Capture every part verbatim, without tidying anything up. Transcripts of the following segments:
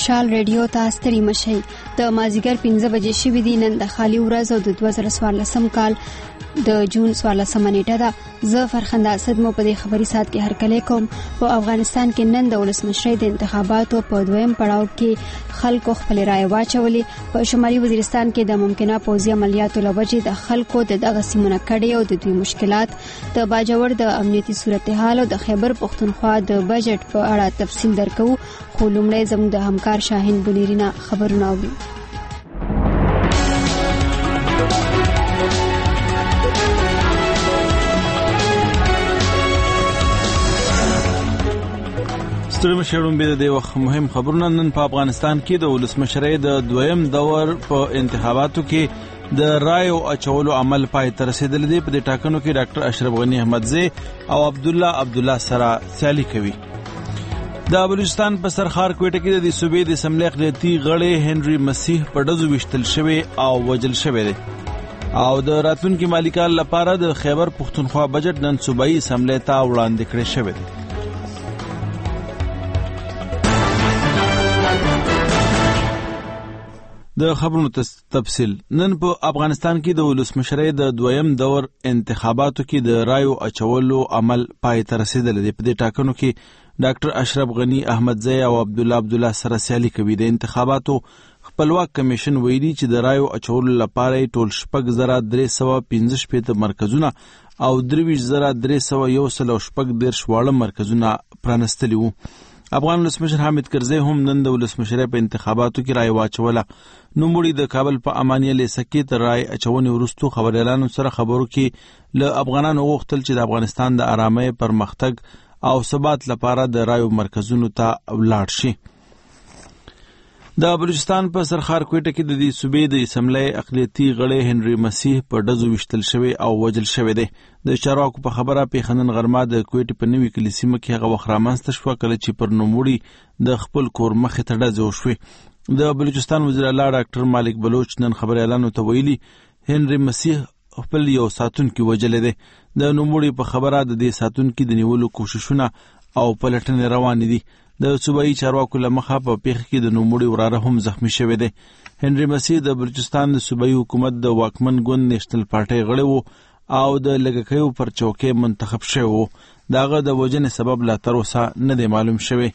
مشال ریډیو ته ستړي مشئ. د مازیګر پنځه بجې شوې دي. نن د خالي ورځ او د دوه زره څوارلسم کال د جون څوارلسمه نیټه ده. زه فرخنده اسد مو په دې خبري سات کې هرکلی کوم. په افغانستان کې نن د ولسمشرۍ د انتخاباتو په دویم پړاو کې خلکو خپل رائے واچولې. په شمالي وزیرستان کې د ممکنه پوځي عملیاتو لوجې د خلکو د دغه سیمونه کډې او د دوی مشکلات، د باجوړ د امنیتي صورتحال او د خیبر پښتونخوا د بجټ په اړه تفصیل درکو. خو لومړی زموږ د همکار شاهین بنيرينا خبرونه اوري. ستړي مشرون به د وخت مهم خبرونه. نن په افغانستان کې د ولسمشرۍ د دویم دور په انتخاباتو کې د رایو اچولو عمل پای ته رسیدلی دی. په دې ټاکنو کې ډاکټر اشرف غنی احمدزی او عبد الله عبد الله سره سیالي کوي. د بلوچستان په سرخار کوټه کې د صوبې د اسمبلی اقلیتي غړی هنري مسیح په ډزو وشتل شوی او وجل شوی دی. او د راتلونکي مالی کال لپاره د خیبر پښتونخوا بجټ نن صوبایي اسمبلی ته وړاندې کړی شوی دی. د خبرونو تفصیل. نن په افغانستان کې د ولسمشرۍ د دویم دور انتخاباتو کې د رایو اچولو عمل پای ته رسیدلی دی. په دې ټاکنو کې ډاکټر اشرف غنی احمدزی او عبد الله عبد الله سره سیالي کوي. د انتخاباتو خپلواک کمیشن ویلي چې د رایو اچولو لپاره ټول شپږ زره درې سوه پنځه شپېته مرکزونه او درویشت زره درې سوه یو سل او شپږ دېرش واړه مرکزونه پرانستلي وو. افغان ولسمشر حامد کرزی هم نن د ولسمشرۍ په انتخاباتو کې رای واچوله. نوموړي د کابل په امانیه لیسه کې تر رای اچونې وروستو خبریالانو سره خبرو کې له افغانانو وغوښتل چې د افغانستان د آرامۍ، پرمختګ او ثبات لپاره د رایو مرکزونو ته ولاړ شي. د بلوچستان په سرخار کوټه کې د دې صوبې د اسمبلی اقلیتي غړی هنري مسیح په ډزو وشتل شوی او وجل شوی دی. د چارواکو په خبره پیښنن غرمه د کوټې په نوي کلي سیمه کې هغه وخت رامنځته شوه کله چې پر نوموړي د خپل کور مخې ته ډزې وشوې. د بلوچستان وزیر اعلی ډاکټر مالک بلوچ نن خبریالانو ته ویلي هنري مسیح خپل یو ساتونکي وجلی دی. د نوموړي په خبره د دې ساتونکي د نیولو کوششونه او پلټنې روانې دي. د صوبایي چارواکو له مخه په پیښه کې د نوموړي وراره هم زخمی شوی دی. هنري مسیح د بلوچستان د صوبایي حکومت د واکمن ګوند نیشنل پارټۍ غړی وو او د لږکیو پر چوکۍ منتخب شوی وو. د هغه د وژنې سبب لا تر اوسه نه دی معلوم شوی.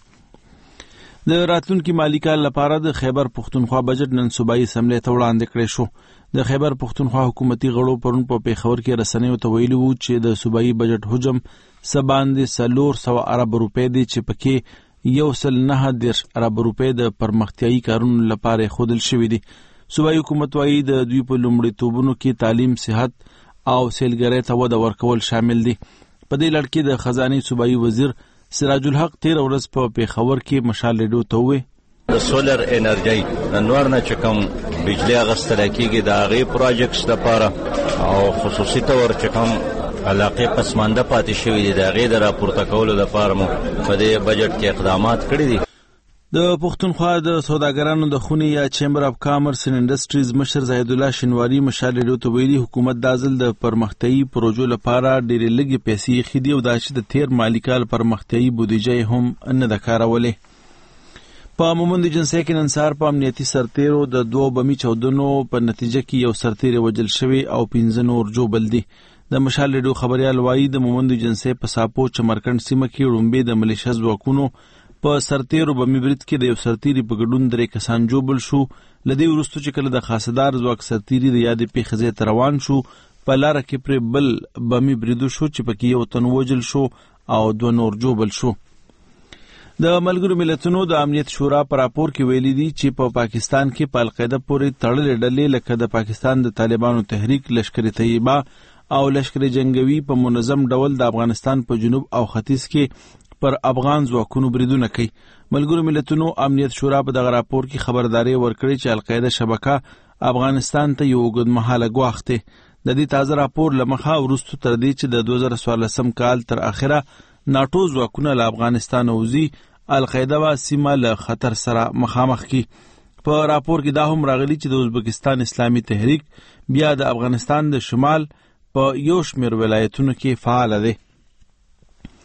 د راتلونکي مالی کال لپاره د خیبر پښتونخوا بجټ نن صوبایي اسمبلی ته وړاندې کړی شو. د خیبر پښتونخوا حکومتي غړو پرون په پیښور کې رسنیو ته ویلي وو چې د صوبایي بجټ حجم څه باندې څلور سوه ارب روپۍ دی چې پکې یو سل نه دېرش ارب روپۍ د پرمختیایي کارونو لپاره ښودل شوي دي. صوبایي حکومت وایي د دوی په لومړیتوبونو کې تعلیم، صحت او سیلګرۍ ته وده ورکول شامل دي. په دې لړ کې د خزانې صوبایي وزیر سراج الحق تیر ورځ په پیښور کې مشال ریډیو ته وویل د سولر انرژي نور نه چې کوم بجلی اغستل کېږي د هغې پروجیکټس لپاره او خصوصي طور چې کوم علاقې پسمانده پاتې شوي دي د هغې د راپورته کولو لپاره مو په دې بجټ کې اقدامات کړي دي. د پښتونخوا د سوداګرانو د خونې یا چیمبر اف کامرس اینډ انډسټریز مشر زاهد الله شینواري مشال ریډیو ته ویلي حکومت دا ځل د پرمختیایي پروژو لپاره ډېرې لږې پیسې ایښي دي او دا چې د تیر مالي کال پرمختیایي بودیجه هم نه ده کارولې. په مومند جنسۍ کې نن سهار په امنیتي سرتیرو د دوو بمي چاودنو په نتیجه کې یو سرتیر وژل شوی او پنځه نور جوبل دي. د مشال ریډیو خبریال وایي د مومند جنسۍ په ساپو چمرکنډ سیمه کې ړومبې د ملیشه ځواکونو په سرتیرو بمي برید کې د یو سرتیري په ګډون درې کسان جوبل شو. له دې وروسته چې کله د خاصدار ځواک سرتیري د یادې پیښې ځای ته روان شو په لاره کې پرې بل بمي بریدو شو چې پکې یو تن وژل شو او دوه نور جوبل شو. د ملګرو ملتونو د امنیت شورا په راپور کې ویلي دي چې په پا پاکستان کې په القاعده پورې تړلې ډلې لکه د پاکستان د طالبانو تحریک، لشکر طیبه او لشکر جنگوي په منظم ډول د افغانستان په جنوب او ختیځ کې پر افغان ځواکونو بریدونه کوي. ملګرو ملتونو امنیت شورا په دغه راپور کې خبرداري ورکړې چې القاعده شبکه افغانستان ته یو اوږدمهاله ګواښ دی. د دې تازه راپور له مخه وروسته تر دې چې د دوه زره څوارلسم کال تر اخره ناټو ځواکونه له افغانستان وځي، القاعده به سیمه له خطر سره مخامخ کی. په راپور کې دا هم راغلی چې د ازبکستان اسلامي تحریک بیا د افغانستان د شمال په یو شمېر ولایتونو کې فعال دی.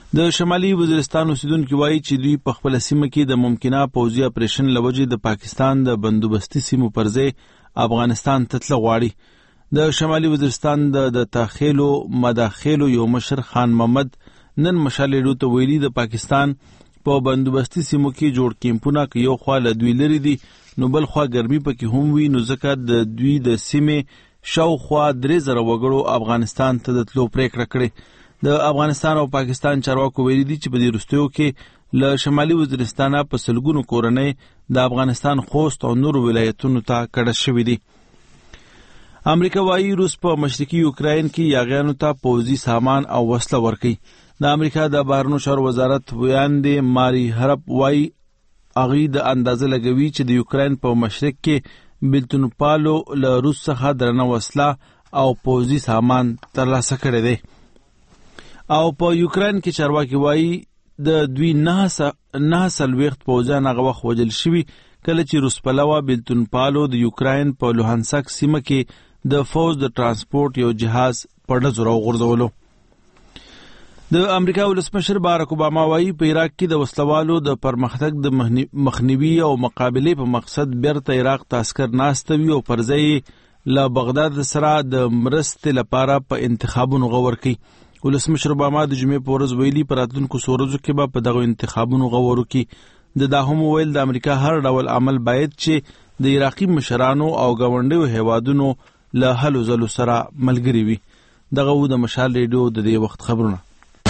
د شمالي وزیرستان اوسیدونکي وایي چې دوی په خپل سیمه کې د ممکنه پوځي اپریشن لوجې د پاکستان د بندوبستي سیمو پر ځای افغانستان ته تلل غواړي. د شمالي وزیرستان د تخیلو مداخلو یو مشر خان محمد نن مشال ریډیو ته ویلي د پاکستان په بندوبستي سیمو کې جوړ کیمپونه که یو خوا له دوی لري دي نو بل خوا ګرمي پکې هم وي، نو ځکه د دوی د سیمې شاوخوا درې زره وګړو افغانستان ته د تلو پریکړه کړې. د افغانستان او پاکستان چارواکو ویلي دي چې په دې وروستیو کې له شمالي وزیرستانه په سلګونو کورنۍ د افغانستان خوست او نورو ولایتونو ته کډه شوي دي. امریکا وايي روس په مشرقي یوکراین کې یاغیانو ته پوځي سامان او وسله ورکوي. د امریکا د بهرنیو چارو وزارت ویاندې ماری هرب وايي هغوی د اندازه لګوي چې د یوکراین په مشرق کې بیلتونپالو له روس څخه درنه وسله او پوځي سامان ترلاسه کړی دی. او په یوکراین کې چارواکي وایي د دوی نه څلوېښت پوځیان هغه وخت وژل شوي کله چې روس پلوه بیلتونپالو د یوکراین په لوهانسک سیمه کې د فوج د ترانسپورت یو جهاز په ډزو راوغورځولو. د امریکا ولسمشر باراک اوباما وایي په عراق کې د وسلوالو د پرمختګ د مخنیوي او مقابلې په مقصد بیرته عراق ته عسکر ناست وي او پر ځای له بغداد سره د مرستې لپاره په انتخابونو غور کوي. ولسمشر اوباما د جمعې په ورځ ویلي په راتلونکو څو ورځو کې به په دغو انتخابونو غور وکړي. د دا هم وویل د امریکا هر ډول عمل باید چې د عراقي مشرانو او ګاونډیو هیوادونو له هلو ځلو سره ملګري وي. دغه و د مشال ریډیو د دې وخت خبرونه.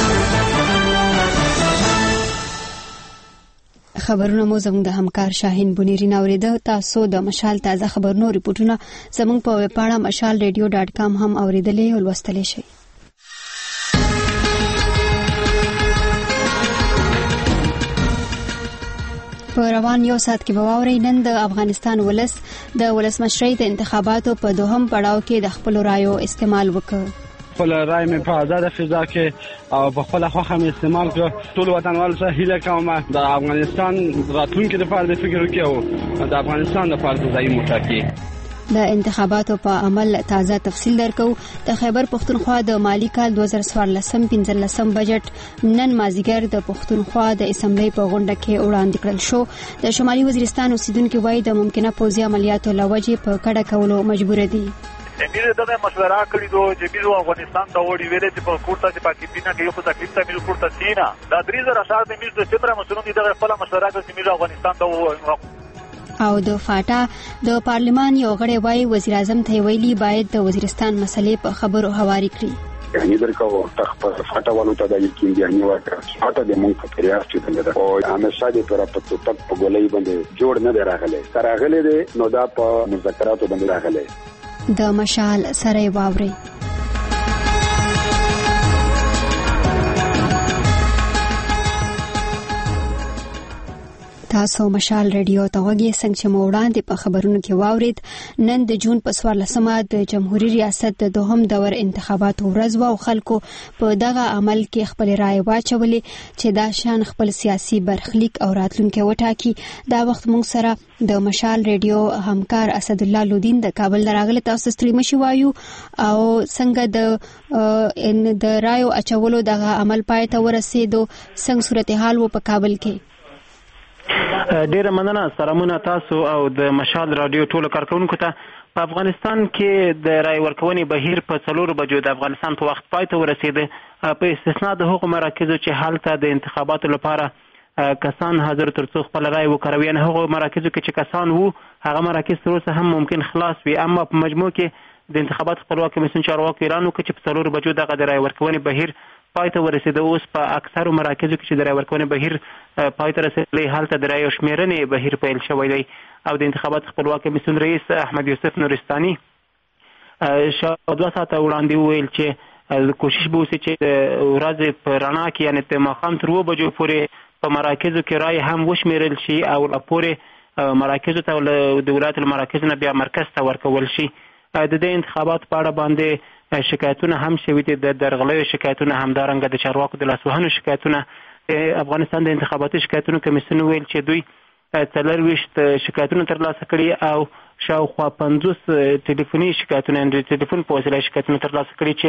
خبرونه مو زموږ د همکار شاهین بنيرین اوریده. تاسو د مشال تازه خبرونو ریپورتونه زموږ په ویب پاڼه مشال ریډیو ډاټ کام هم اوریدلې او لوستلی شئ. په روان یو ساعت کې به واورئ نن د افغانستان ولس د ولسمشرۍ د انتخاباتو په دوهم پړاو کې د خپلو رایو استعمال وکړ. خپل رای مې په آزاده فضا کې او په خپله خوښه مې استعمال کړ. ټول وطنوالو څخه هیله کوم د افغانستان راتلونکي لپاره د فکر وکړي او د افغانستان لپاره د ځای وټاکي. د انتخاباتو په عمل تازه تفصیل درکو. د خیبر پښتونخوا د مالی کال دوه زره څوارلسم پنځلسم بجټ نن مازیګر د پښتونخوا د اسمبلی په غونډه کې وړاندې کړل شو. د شمالي وزیرستان اوسیدونکي وایي د ممکنه پوځي عملیاتو له وجې په کډه کولو مجبور دي. امیر دغه مشوره کړې دو چې بیرو افغانستان ته وړي ویلې چې په کوټه چې پاکستان کې یو څه تکلیف ته بیرو کوټه سینا دا درې زره اشار د امیر د ستره مسلمان دغه خپل مشوره کړې چې بیرو افغانستان ته و. او د فاټا د پارلمان یو غړی وایي وزیر اعظم ته ویلي باید د وزیرستان مسلې په خبرو هواري کړي. یعنی درکو تخ فاټا والو ته د یقین دی نه ورکړه فاټا د مونږ په ریاست کې ده او همیشه د پر په توپک په ګولۍ باندې جوړ نه راغله راغله ده نو دا په مذاکراتو باندې راغله. د مشال سره واوري. تاسو مشال ریډیو ته وګورئ څنګه چې مو وړاندې په خبرونو کې واورید. نن د جون په څوارلسمه د جمهوریت ریاست د دوهم دور انتخاباتو ورځ و او خلکو په دغه عمل کې خپل رائے واچولې چې دا شان خپل سیاسي برخلیک او راتلونکي وټاکي. دا وخت موږ سره د مشال ریډیو همکار اسد الله لودین د کابل راغله. تاسو ستړي مشي وایو او څنګه د ان د رائے اچولو دغه عمل پای ته ورسېدو، څنګه صورتحال و په کابل کې؟ ډیره مننه. سلامونه تاسو او د مشال رادیو ټولو کارکونکو ته. په افغانستان کې د رای ورکونې بهیر په څلورو بجو د افغانستان په وخت پای ته ورسېده، په استثنا د هغو مراکزو چې هلته د انتخاباتو لپاره کسان حاضر تر څو خپل رای وکاروي. یعنې هغو مراکزو کې چې کسان وو هغه مراکز تر اوسه هم ممکن خلاص وي، اما په مجموع کې د انتخابات خپلواک کمیسیون چارواکو اعلان وکړ چې په څلورو بجو دغه د رای ورکونې بهیر پای ته ورسېده. اوس په اکثرو مراکزو کې چې د رای ورکونې بهیر پای ته رسېدلی هلته د رای شمېرنې بهیر پیل شوی دی او د انتخابات خپلواک کمیسیون رئیس احمد یوسف نورستاني شاوخوا دوه ساعته وړاندې وویل چې کوشش به وشي چې د ورځې په رڼا کې یعنې د ماښام تر اوه بجو پورې په مراکزو کې رای هم وشمېرل شي او لا پورې مراکزو ته د ولایت له مراکزو نه بیا مرکز ته ورکول شي. د دې انتخابات په اړه باندې شکایتونه هم شوي دي، د درغلیو شکایتونه، همدارنګه د چارواکو د لاسوهنو شکایتونه. افغانستان د انتخاباتي شکایتونو کمیسیون ویل چې دوی څلرویشت شکایتونه ترلاسه کړي او شاوخوا پنځوس ټلیفوني شکایتونه د ټلیفون په وسیله شکایتونه ترلاسه کړي چې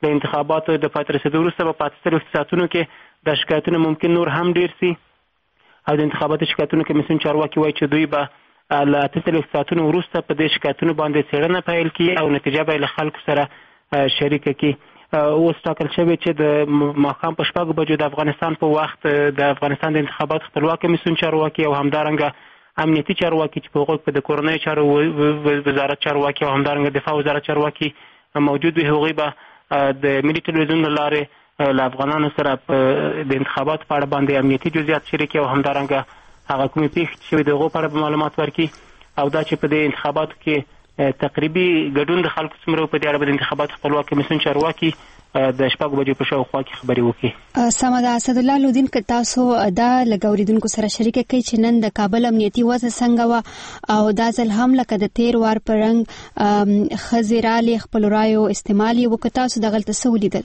د انتخاباتو د پای ته رسېدو وروسته به په اته څلوېښت ساعتونو کې د شکایتونه ممکن نور هم ډېر سي او د انتخاباتو شکایتونو کمیسیون چارواکي وایي چې دوی به له اته څلوېښت ساعتونو وروسته په دې شکایتونو باندې څېړنه پیل کړي او نتیجه به یې له خلکو سره شریکه کړي. اوس ټاکل شوی چې د ماښام په شپږو بجو د افغانستان په وخت د افغانستان د انتخاباتو خپلواک کمیسیون چارواکي او همدارنګه امنیتي چارواکي چې په هغوی په د کورنیو چارو وزارت چارواکي او همدارنګه دفاع وزارت چارواکي موجود وي، هغوی به د ملي ټلویزیون له لارې له افغانانو سره د انتخاباتو په اړه باندې امنیتي جزئیات شریکي او همدارنګه هغه کومې پیښې چې شوي د هغو په اړه به معلومات ورکړي او دا چې په دې انتخاباتو کې تقریبي ګډون د خلکو څومره په دې اړه به د انتخاباتو خپلواک کمیسیون چارواکي د شپږو بجو په شاوخوا کې خبرې وکړي. سمه ده. اسدالله لودین، که تاسو دا له اوریدونکو سره شریکه کړئ چې نن د کابل امنیتي وضع څنګه وه او دا ځل هم لکه د تیر وار په رنګ ښځې رالې خپلو رایو استعمال یې وکړه، تاسو دغلته څه ولیدل؟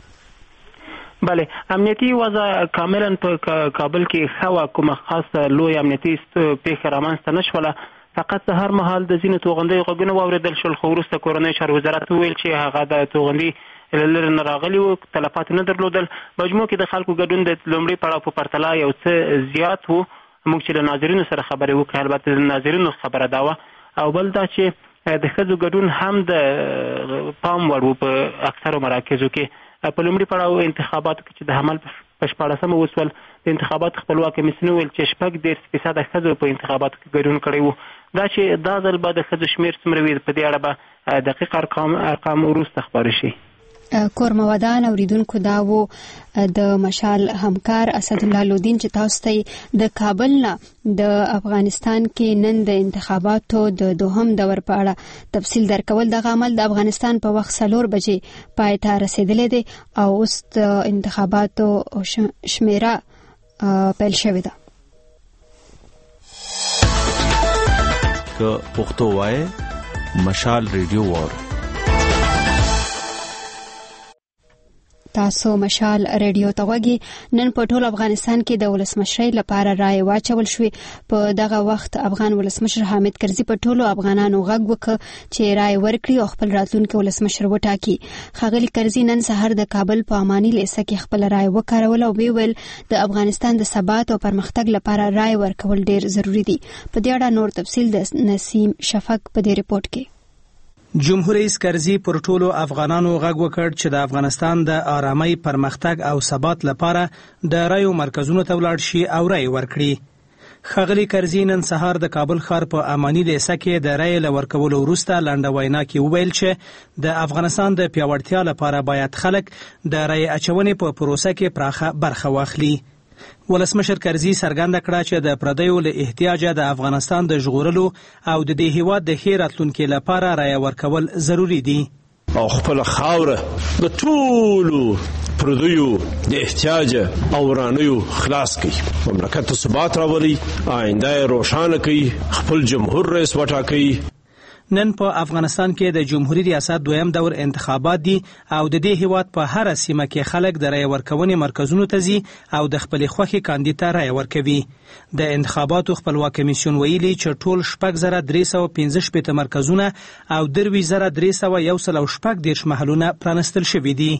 بله، امنیتي وضع کاملا په کابل کې ښه وه، کومه خاصه لوی امنیتي پیښه رامنځته نه شوله، فقط هر مهال د ځینو توغندیو غږونه واورېدل شول، خو وروسته کورنیو چارو وزارت وویل چې هغه د توغندي له لرې نه راغلي وو، تلفات نه درلودل. مجموع کې د خلکو ګډون د لومړي پړاو په پرتله یو څه زیات وو. موږ چې له ناظرینو سره خبرې وکړې، البته د ناظرینو خبره دا وه، او بل دا چې د ښځو ګډون هم د پام وړ و په اکثرو مراکزو کې. په لومړي پړاو انتخاباتو کې چې د حمل په شپاړسمه وسول، د انتخاباتو خپلواک کمیسیون وویل چې شپږ دېرش فیصده ښځو په انتخاباتو کې ګډون کړی و. دا چې دا ځل به د ښځو شمېر څومره وي په دې اړه به دقیق ارقام ارقام وروسته خپاره شي. کورمه ودان اوریدونکو، دا و د مشال همکار اسدالله لودین چې تاسو ته د کابل نه د افغانستان کې نن د انتخاباتو د دوهم دور په اړه تفصیل درکول. دغه عمل د افغانستان په وخت څلور بجې پای ته رسیدلی دی او اوس د انتخاباتو شمیره پیل شوې ده. که پښتو وایي مشال ریډیو وار. تاسو مشال ریډیو ته غوږی. نن په ټول افغانستان کې د ولسمشرۍ لپاره رایې واچول شوې. په دغه وخت افغان ولسمشر حامد کرزي په ټولو افغانانو غږ وکړ چې رایې ورکړي او خپل راتلونکي ولسمشر وټاکي. ښاغلي کرزي نن سهار د کابل په اماني لیسه کې خپل رایې وکاروله او ویل د افغانستان د ثبات او پرمختګ لپاره رایې ورکول ډیر ضروری دي. په دې اړه نور تفصیل د نسیم شفق په دې ریپورت کې. جمهور رئیس کرزي پر ټولو افغانانو غږ وکړ چې د افغانستان د آرامۍ، پرمختګ او ثبات لپاره د رایو مرکزونو ته ولاړ شي او رایې ورکړي. ښاغلي کرزي نن سهار د کابل ښار په اماني لیسه کې د رایې له ورکولو وروسته لنډه وینا کې وویل چې د افغانستان د پیاوړتیا لپاره باید خلک د رایې اچونې په پروسه کې پراخه برخه واخلي. ولسمشر کرزي څرګنده کړه چې د پردیو له احتیاجه د افغانستان د ژغورلو او د دې هیواد د ښې راتلونکي لپاره رایه ورکول ضروري دي او خپل خاوره د ټولو پردیو د احتیاجه او ورانیو خلاص کړي، مملکت ته ثبات راولي، آینده روښانه کړي، خپل جمهور رئیس وټاکي. نن په افغانستان کې د جمهوریت ریاست دویم دور انتخابات دي او د دې هیواد په هر سیمه کې خلک د رایې ورکونې مرکزونو ته ځي او د خپل خوښې کاندید ته رایه ورکوي. د انتخاباتو خپلواک کمیسیون ویلي چې ټول شپږ زره درې سوه پنځه شپېته مرکزونه او درویشت زره درې سوه یو سل او شپږ دېرش محلونه پرانستل شوي دي.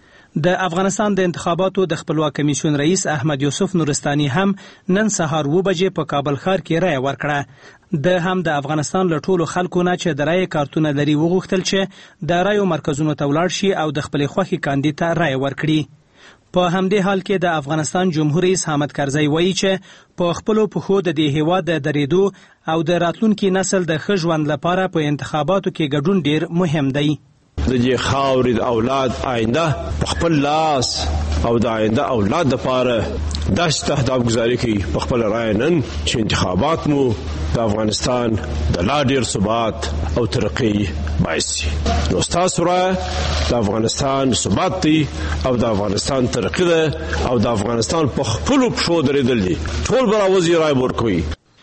د افغانستان د انتخاباتو د خپلواک کمیسیون رئیس احمد یوسف نورستاني هم نن سهار اوه بجې په کابل ښار کې رایه ورکړه. د هم د افغانستان له ټولو خلکو نه چې د رایې کارتونه لري وغوښتل چې د رایو مرکزونو ته ولاړ شي او د خپلې خوښې کاندید ته رایه ورکړي. په همدې حال کې د افغانستان جمهور رئیس حامد کرزي وایي چې په خپلو پښو د دې هیواد د درېدو او د راتلونکي نسل د ښه ژوند لپاره په انتخاباتو کې ګډون ډیر مهم دی. د دې خاورې د اولاد آینده په خپل لاس او د آینده اولاد لپاره داسې تهداب گذاري کوي په خپل رایه نن چې انتخابات مو د افغانستان د لا ډیر ثبات او ترقی باعث شي. نو ستاسو رایه د افغانستان ثبات دی او د افغانستان ترقی ده او د افغانستان په خپلو پښو درېدل دي. ټول به راوځي رایه ورکوي.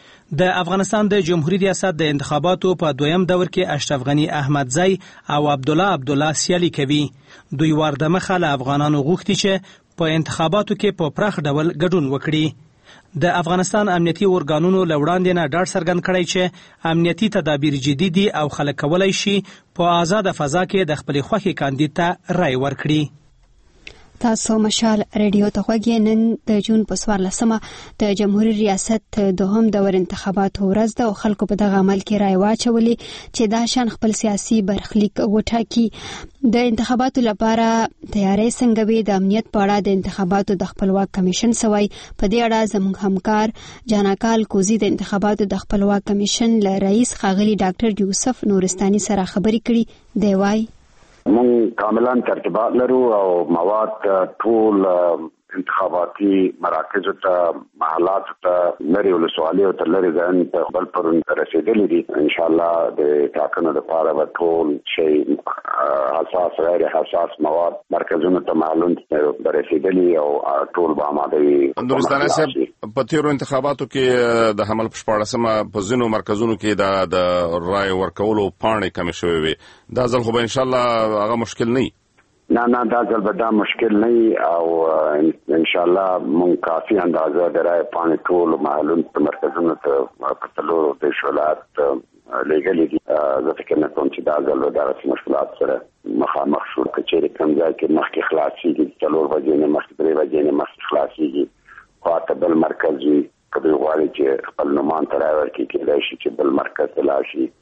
د افغانستان د جمهوریت ریاست د انتخاباتو په دویم دور کې اشرف غنی احمدزی او عبدالله عبدالله سیالي کوي. دوی وار د مخه له افغانانو غوښتي چې په انتخاباتو کې په پراخ ډول ګډون وکړي. د افغانستان امنیتي ارګانونو له وړاندې نه ډاډ څرګند کړی چې امنیتي تدابیر جدي دي او خلک کولی شي په آزاده فضا کې د خپلې خوښې کاندید ته رای ورکړي. تاسو مشال ریډیو ته غوږی. نن د جون په څوارلسمه د جمهوریت ریاست دوهم دور انتخاباتو ورځ ده او خلکو په دغه عمل کې رای واچولې چې دا شان خپل سیاسي برخلیک وټاکي. د انتخاباتو لپاره تیاری څنګه وي؟ د امنیت په اړه د انتخاباتو د خپلواک کمیشن سوی په دې اړه زموږ همکار جاناکال کوزي د انتخاباتو د خپلواک کمیشن له رئیس ښاغلي ډاکټر یوسف نورستاني سره خبرې کړي دی. وای مون کاملا ترتیبات لرو او مواد ټول انتخاباتي مراکز ته محلات ته لري ولسوالۍ ته لري ځان په خپل پرون رسیدلې دي. ان شاء الله د ټاکنو لپاره به ټول شی حساس غیر حساس مواد مرکزونو ته معلوم رسیدلې او ټول به آماده وي. نورستاني صاحب په تیرو انتخاباتو کې د حمل په شپاړسمه په ځینو مرکزونو کې د رای ورکولو پاڼې کمې شوې وي. دا ځل خو به ان شاء الله هغه مشکل نه نه نه دا ځل به دا مشکل نه او ان شاء الله مون کافي اندازه د رای پاڼې ټول معلوم په مرکزونو ته په تلو د شولات لګلې دي. زه فکر نه کوم چې دا ځل به دا مشکلات سره مخامخ شو. کچېرې کوم ځای کې مخکې خلاصېږي څلور بجې نه مخکې درې بجې نه مخکې خلاصېږي خواته بل مرکز وي که دوی غواړي چې خپل نومان ته رای ورکړي کېدای شي چې بل مرکز ته لاړ شي.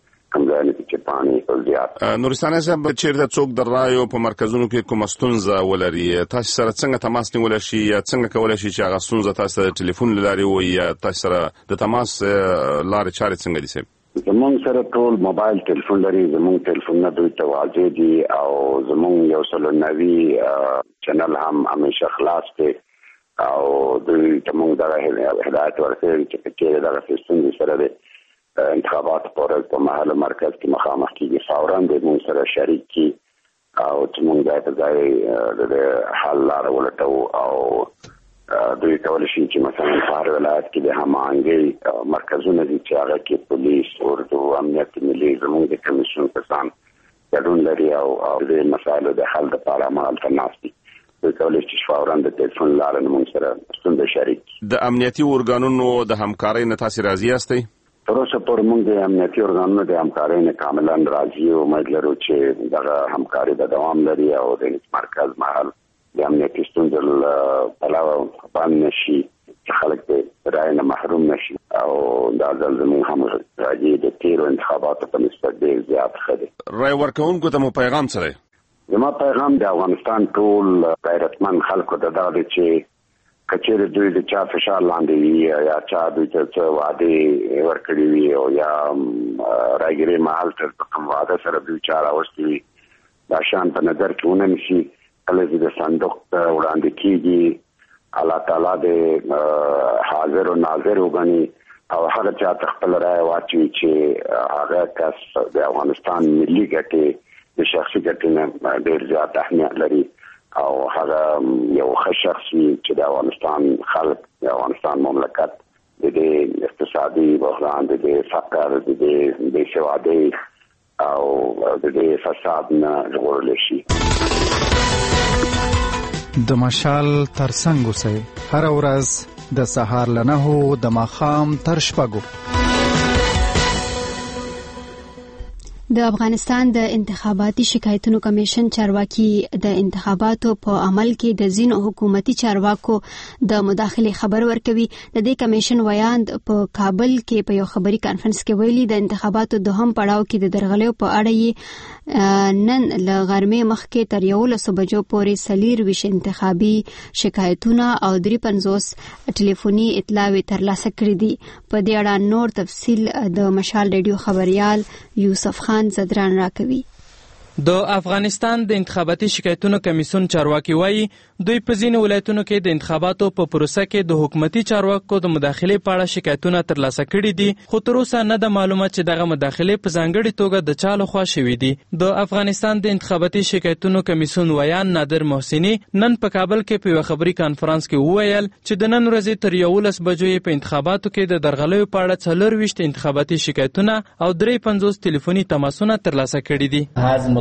نورستاني صاحب چیرته څوک د رایو په مرکزونو کې کومه ستونزه ولري تاسو سره څنګه تماس نیول شي یا څنګه کولای شي چې هغه ستونزه تاسو د ټلیفون لاري وي یا تاسو سره د تماس لارې چارې څنګه دي؟ صاحب زمونږ سره ټول موبایل ټلیفون لري. زمونږ ټلیفونونه دوی ته واضح دي او زمونږ یو سل نوي چینل هم همیشه خلاص دی او دوی ته موږ دغه هدایت ورکړي چې کله دغه ستونزې سره دی انتخابات پر په محل مرکز کې مخامخ کیږي فورا د موږ سره شریک کی او چې موږ ځای په ځای د حل لار ولټو او دوی کولی شي چې مثلا په هر ولایت کې د هماهنګۍ مرکزونه دي چې هغه کې پولیس اردو امنیت ملي زموږ د کمیشن کسان ګډون لري او د مسایلو د حل لپاره عمل ته ناست دي. دوی کولی شي فورا د ټلیفون لارې موږ سره ستونزه شریک. د امنیتي ارګانونو د همکارۍ نه تاسو راضي یاستئ؟ تر اوسه پورې موږ د امنیتي ارګانونو د همکارۍ نه کاملا راضي یو. امید لرو چې دغه همکاري به دوام لري او د مرکز محل د امنیتي ستونزو پلوه باندې نشي چې خلک د رای نه محروم نشي او دا ځل زموږ هم راځي د تیرو انتخاباتو په نسبت ډېر زیات ښه دی. رای ورکوونکو ته مو پیغام څه دی؟ زما پیغام د افغانستان ټول غیرتمند خلکو ته دا دی چې کچېره دوی د چا فشار لاندې وي یا چا دوی ته څه وعدې ورکړي وي او یا راګیرې محل ته کوم وعده سره دوی چا راوستي وي دا شان په نظر کې ونه نیسي. کله چې د صندوق وړاندې کېږي الله تعالی د حاضر او ناظر وګڼي او هغه چا ته خپل رای واچوي چې هغه کس د افغانستان ملي ګټې د شخصي ګټې نه ډېر زیات اهمیت لري او هغه یو ښه شخص وي چې د افغانستان خلک د افغانستان مملکت د دې اقتصادي بحران د دې فقر د دې بې سوادۍ او د دې فساد نه ژغورلی شي. د مشال ترڅنګ اوسئ هره ورځ د سهار له نهو د ماښام تر شپږو. د افغانستان د انتخاباتي شکایتونو کمیشن چارواکي د انتخاباتو په عمل کې د ځینو حکومتي چارواکو د مداخلې خبر ورکوي. د دې کمیشن ویاند په کابل کې په یو خبري کانفرنس کې ویلي د انتخاباتو دوهم پړاو کې د درغلیو په اړه یې نن له غرمې مخکې تر یولسو بجو پورې څلور ویشت انتخابي شکایتونه او درې پنځوس ټلیفوني اطلاعات ترلاسه کړي دي. په دې اړه نور تفصیل د مشال ریډیو خبريال یوسف خان زدران راکوي. د افغانستان د انتخاباتي شکایتونو کمیسیون چارواکي وایي دوی په ځینو ولایتونو کې د انتخاباتو په پروسه کې د حکومتي چارواکو د مداخلې په اړه شکایتونه ترلاسه کړي دي خو تر اوسه نه د معلومه چې دغه مداخلې په ځانګړې توګه د چا لخوا شوې دي. د افغانستان د انتخاباتي شکایتونو کمیسیون ویان نادر محسني نن په کابل کې په یو خبري کانفرنس کې وویل چې د نن ورځې تر یولس بجو په انتخاباتو کې د درغلیو په اړه څلور ویشت انتخاباتي شکایتونه او درې پنځوس ټلیفوني تماسونه ترلاسه کړي دي.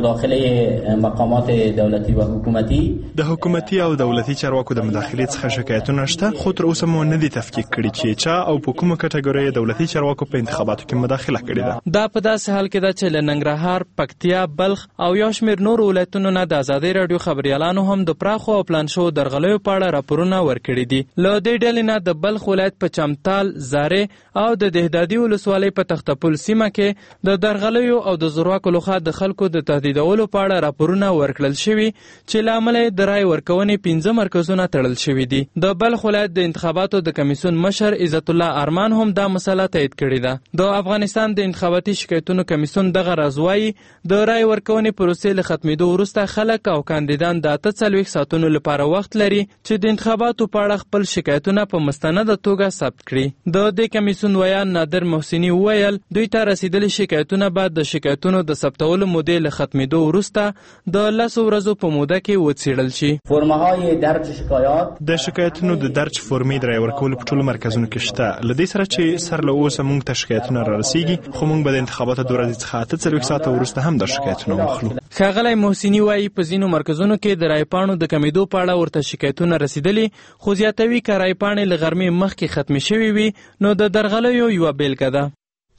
مداخله مقامات دولتی و حکومتی د حکومتي او دولتي چارواکو د مداخلې څخه شکایتونه شته، خو تر اوسه مو نه دي تفکیک کړي چې چا او په کومه کټګوري دولتي چارواکو په انتخاباتو کې مداخله کړې ده. دا په داسې حال کې ده چې له ننګرهار، پکتیا، بلخ او یو شمېر نور ولایتونو نه د ازادۍ راډیو خبریالانو هم د پراخو او پلان شوو درغلیو په اړه راپورونه ورکړي دي. له دې ډلې نه د بلخ ولایت په چمتال، زارې او د دهدادي ولسوالۍ په تختپل سیمه کې د درغلیو او د زورواکو لخوا د خلکو د تهدیدولو په اړه راپورونه ورکړل شوي چې له امله یې د رای ورکونې پنځه مرکزونه تړل شوي دي. د بلخ ولایت د انتخاباتو د کمیسیون مشر عزت الله ارمان هم دا مسله تایید کړې ده. د افغانستان د انتخاباتي شکایتونو کمیسیون دغه راز وایي د رای ورکونې پروسې له ختمېدو وروسته خلک او کاندیدان د اته څلوېښت ساعتونو لپاره وخت لري چې د انتخاباتو په اړه خپل شکایتونه په مستنده توګه ثبت کړي. د دې کمیسیون ویان نادر محسني وویل دوی ته رسیدلي شکایتونه بعد د شکایتونو د ثبتولو مودې له ختمېدو وروسته د لسو ورځو په موده کې وڅېړل شي. فرمهای درج شکایات د شکایتونو د درج فورمې د رای ورکولو په ټولو مرکزونو کې شته. له دې سره چې سر له اوسه موږ ته شکایتونه را رسیږي، خو موږ به د انتخاباتو د ورځې څخه اته څلوېښت ساعته وروسته هم د شکایتونه واخلو. ښاغلی محسني وایي په ځینو مرکزونو کې د رای پاڼو د کمیدو په اړه ورته شکایتونه رسیدلي، خو زیاتوي که رای پاڼې له غرمې مخکې ختمې شوې وي نو د درغلیو یوه بیلګه ده.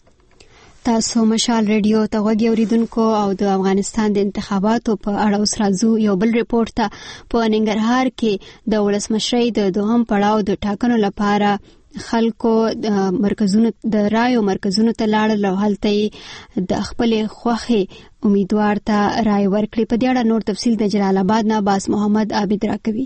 تاسو مشال ریډیو ته غوږی اوریدونکو او د افغانستان د انتخاباتو په اړه اوس راځو یو بل ریپورت ته. په ننګرهار کې د ولسمشرۍ د دوهم پړاو د ټاکنو لپاره خلکو د مرکزونو د رایو مرکزونو ته لاړل او هلته د خپلې خوښې امیدوار ته رای ورکړي. په دې اړه نور تفصیل د جلال آباد نه باس محمد عابد راکوي.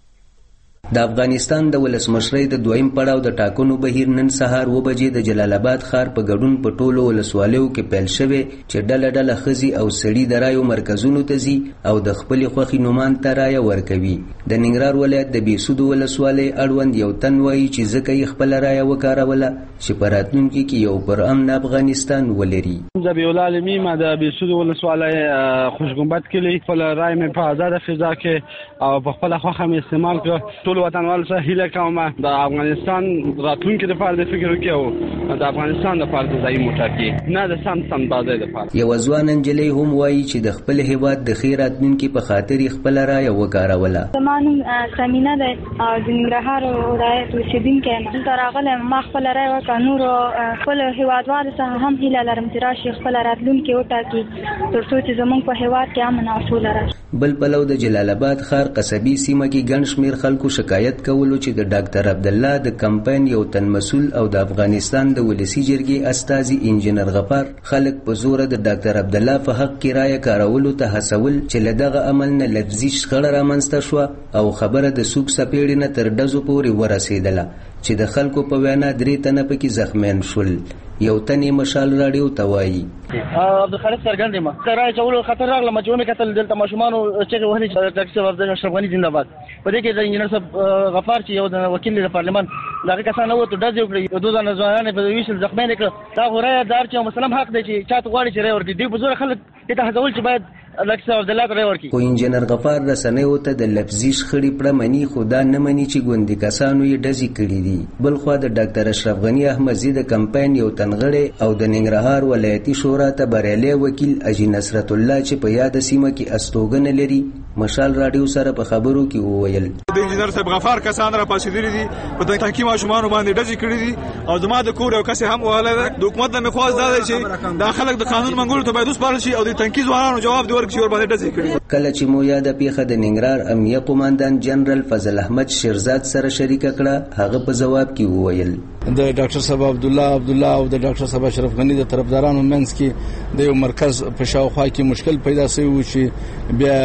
د افغانستان د ولسمشرۍ د دویم پړاو د ټاکنو بهیر نن سهار و بجې د جلال آباد ښار په ګډون په ټولو ولسوالیو کې پیل شوی چې ډله ډله ښځې او سړي د رایو مرکزونو ته ځي او د خپلې خوښې نومان ته رایه ورکوي. د ننګرهار ولایت د بېسودو ولسوالۍ اړوند یو تن وایي چې ځکه یې خپله رایه وکاروله چې په راتلونکي کې یو پرامن افغانستان ولري. ذبیح العالمین ما د بېسودو ولسوالۍ خوشګنبد کلي خپله رایه مې په ازاده فضا کې او په خپله خوښه مې استعمال کړه. ټول وطنوال سره هیله کوم د افغانستان راتلونکي لپاره د فکر وکړي او د افغانستان لپاره د ځای موټاکي نه د سم سم بازار لپاره. یو ځوان نجلۍ هم وایي چې د خپل هیواد د خیر راتلونکي په خاطر خپل رایه وکاروله. زمانو سمینه ده او د ننګرهار ولایت اوسیدونکی یم. دلته راغلم ما خپل رایه وکړه. نور خپل هیوادوالو څخه هم هیله لرم چې راشي خپل راتلونکي وټاکي تر څو چې زموږ په هیواد کې امن او سوله راشي. بل پلو د جلال آباد ښار قصبي سیمه کې ګڼ شمېر خلکو شکایت کولو چې د ډاکټر عبدالله د کمپاین یو تن مسؤل او د افغانستان د ولسی جرګې استازي انجینر غفار خلک په زوره د ډاکټر عبدالله په حق کې رایه کارولو ته هڅول چې له دغه عمل نه لفظي شخړه رامنځته شوه او خبره د سوک سپېړې نه تر ډزو پورې ورسېدله چې د خلکو په وینا درې تنه پکې زخمیان شول. یو تنې مشال راډیو ته وایي عبدالخالق څرګند یم د رایې چولو خطر راغله چې ومې کتل دلته ماشومانو چغې وهلې چې ډاکټر صاحب اشرف غني زنده باد. په دې کې د انجینر صاحب غفار چې یو د وکیل د پارلمان د هغې کسان ووتو ډز یې وکړي دوه ځانه ځوانان یې په ویشل زخمیان یې کړه. دا خو رایه دار چې مسلم حق دی چې چا ته غواړي چې رایه ورکړي. دوی په زوره خلک دې ته هڅول چې باید ډاکټر صاحب عبدالله ته رایه ورکړي. خو انجینر غفار رسنیو ته د لفظي شخړې پړه مني خو دا نه مني چې ګوندي کسانو یې ډزې کړي دي. بلخوا د ډاکټر اشرف غني احمدزي د کمپاین یو تنغړی او د ننګرهار ولایتي شورا ته بریالی وکیل اجي نصرت الله چې په یاد سیمه کې استوګنه لري مشال راډیو سره په خبرو کې وویل د انجینر صاحب غفار کسان را پاسېدلي دي په تحقیق ماشومان باندې ډزې کړي دي او زما د کور یو کس هم وهلی ده. د حکومت نه مې خواست دا دی چې دا خلک د قانون منګولو ته باید وسپارل شي او د تنکي ځوانانو جواب دې ورکړي چې ورباندې ډزې کړي. کله چې مو یاده پیښه د ننګرهار امنیه قوماندان جنرال فضل احمد شیرزاد سره شریکه کړه هغه په جواب کې وویل د ډاکټر صاحب عبدالله عبدالله او د ډاکټر صاحب اشرف غني د طرفدارانو منځ کې د یو مرکز په شاوخوا کې مشکل پیدا شوی و چې بیا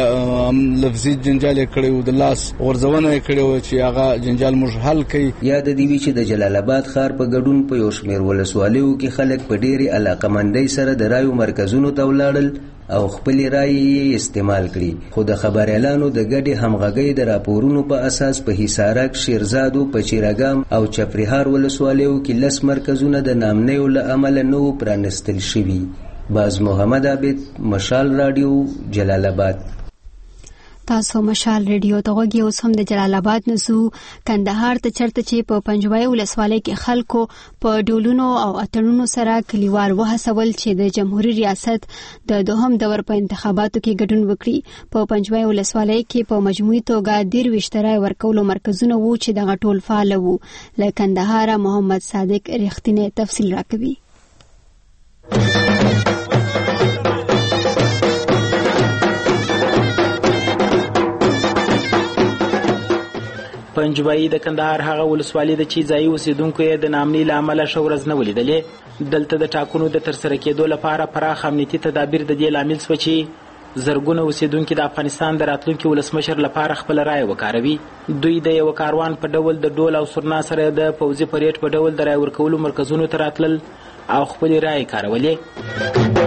لفظي جنجال یې کړی و د لاس غورځونه یې کړې وه چې هغه جنجال موږ حل کړي. یاد دې وي چې د جلال آباد ښار په ګډون په یو شمېر ولسوالیو کې خلک په ډېرې علاقمندۍ سره د رایو مرکزونو ته ولاړل او خپلې رایې استعمال کړي. خو د خبریالانو د ګډې همغږۍ د راپورونو په اساس په حصارک، شیرزادو، پچیرګام او چپرهار ولسوالیو کې لس مرکزونه د نامنیو له امله نه وو پرانستل شوي. باز محمد عابد، مشال راډیو، جلال آباد. تاسو مشال ریډیو ته غوږی اوس هم د جلال آباد نسو کندهار ته چرته چې په پنجوای ولسوالۍ کې خلکو په ډولونو او اتڼونو سره کلیوال وهڅول چې د جمهوریت ریاست د دوهم دور په انتخاباتو کې ګډون وکړي. په پنجوای ولسوالۍ کې په مجموعي توګه ډیر وشترای ورکولو مرکزونه وو چې دغه ټول فعال وو. له کندهار محمد صادق رښتینی تفصیل راکوي. پنجوایي د کندهار هغه ولسوالۍ د چې ځایي اوسیدونکو یې د ناامنۍ له امله ښه ورځ نه ولیدلې. دلته د ټاکنو د ترسره کېدو لپاره پراخ امنیتي تدابیر د دې لامل شوه چې زرګونه اوسیدونکي د افغانستان د راتلونکي ولسمشر لپاره خپل رایه وکاروي. دوی د یو کاروان په ډول د ډول او سرنا سره د پوځي پریډ په ډول د رایه ورکولو مرکزونو ته راتلل او خپل رایه کارولې.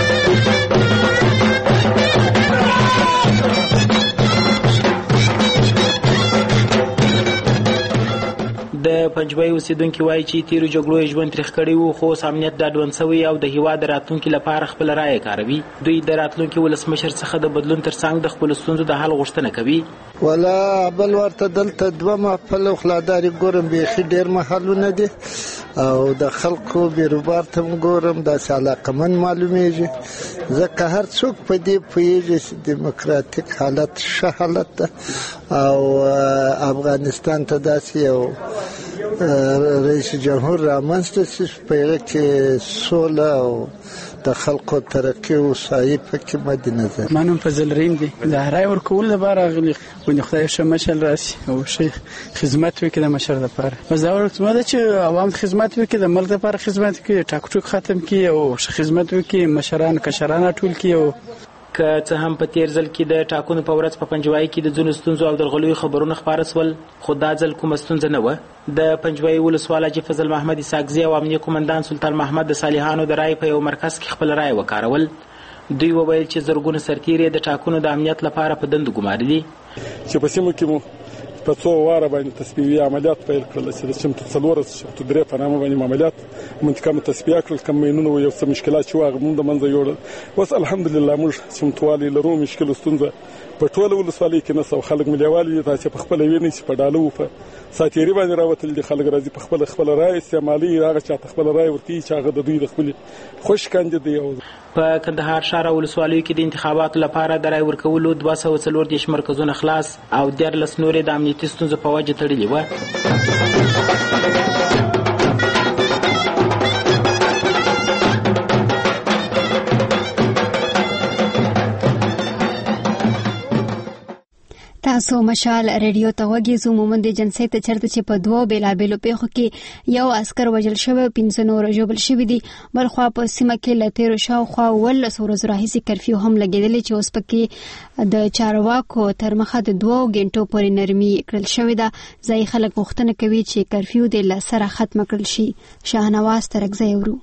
د پنجوای اوسیدونکي وایي چې تیرو جګړو یې ژوند تریخ کړی وو، خو اوس امنیت ډاډمن شوی او د هېواد د راتلونکي لپاره خپل رایه کاروي. دوی د راتلونکي ولسمشر څخه د بدلون ترڅنګ د خپلو ستونزو د حل غوښتنه کوي. ولا بل ورته دلته دوه محفل او خلاداري ګورم بیخي ډېر محلونه دي او د خلکو بیروبار ته هم ګورم داسې علاقمند معلومیږي. ځکه هر څوک په دې پوهېږي چې دیموکراتیک حالت ښه حالت ده او افغانستان ته داسې یو رئیس جمهور رامنځته شي په هغه کې سوله او د خلکو ترقي او سایه پکې مد نظر. منم فضل رحیم دی د رای ورکول لپاره غلی ونی خدای شه مشل راسي او شي خدمت وکړي د مشر لپاره. مزاور ته مده چې عوام خدمت وکړي د ملک لپاره خدمت وکړي ټاک ټوک ختم کړي او خدمت وکړي مشران کشران ټول کړي. او که څه هم په تیر ځل کې د ټاکنو په ورځ په پنجوای کې د ځینو ستونزو او درغلیو خبرونه خپاره شول، خو دا ځل کومه ستونزه نه وه. د پنجوای ولسواله چې فضل محمد اسحاقزي او امنیه قومندان سلطان محمد د صالحانو د رای په یو مرکز کې خپل رای وکارول. دوی وویل چې زرګونه سرتیري د ټاکنو د امنیت لپاره په دندو ګماري دي. چې په سیمو کې مو په څو واره باندې تسبیحي عملیات پیل کړل چې د چمتو څلور شپته درې په نامه باندې عملیات منتقم تسبیح کړل. کوم مینونه یو څه مشکلات چې واغ موږ د منځه یوړل. اوس الحمدلله موږ چمتوالي لرو. مشکل ستونزه په ټوله ولسوالۍ کې نسو خلک مليوالي تاسو په خپل ویني چې په ډالو په ساتيري باندې راوتل دي. خلک راځي په خپل خپل رائے استعمالي هغه چې خپل رائے ورتي چې هغه د دوی د خپل خوش کاندي دی. په کندهار ښار ولسوالۍ کې د انتخاباتو لپاره د رای ورکولو دوه سوه څلور دېرش مرکزونه خلاص او دیارلس نورې د امنیتي ستونزو په وجه تړلي وه. تاسو مشال ریډیو ته غوږی زو مومند جنسي ته چرته چې په دوه بیلابېلو پیښو کې یو عسكر وژل شوی، پنځه نور ژوبل شوي دي. بلخوا په سیمه کې له تیرو شاوخوا اوولس ورځو راهیسې کرفیو هم لګېدلی چې اوس پکې د چارواکو تر مخه د دوو ګنټو پورې نرمي کړل شوې ده. ځایي خلک غوښتنه کوي چې کرفیو دې له سره ختمه کړل شي. شاهنواز ترکزی ورو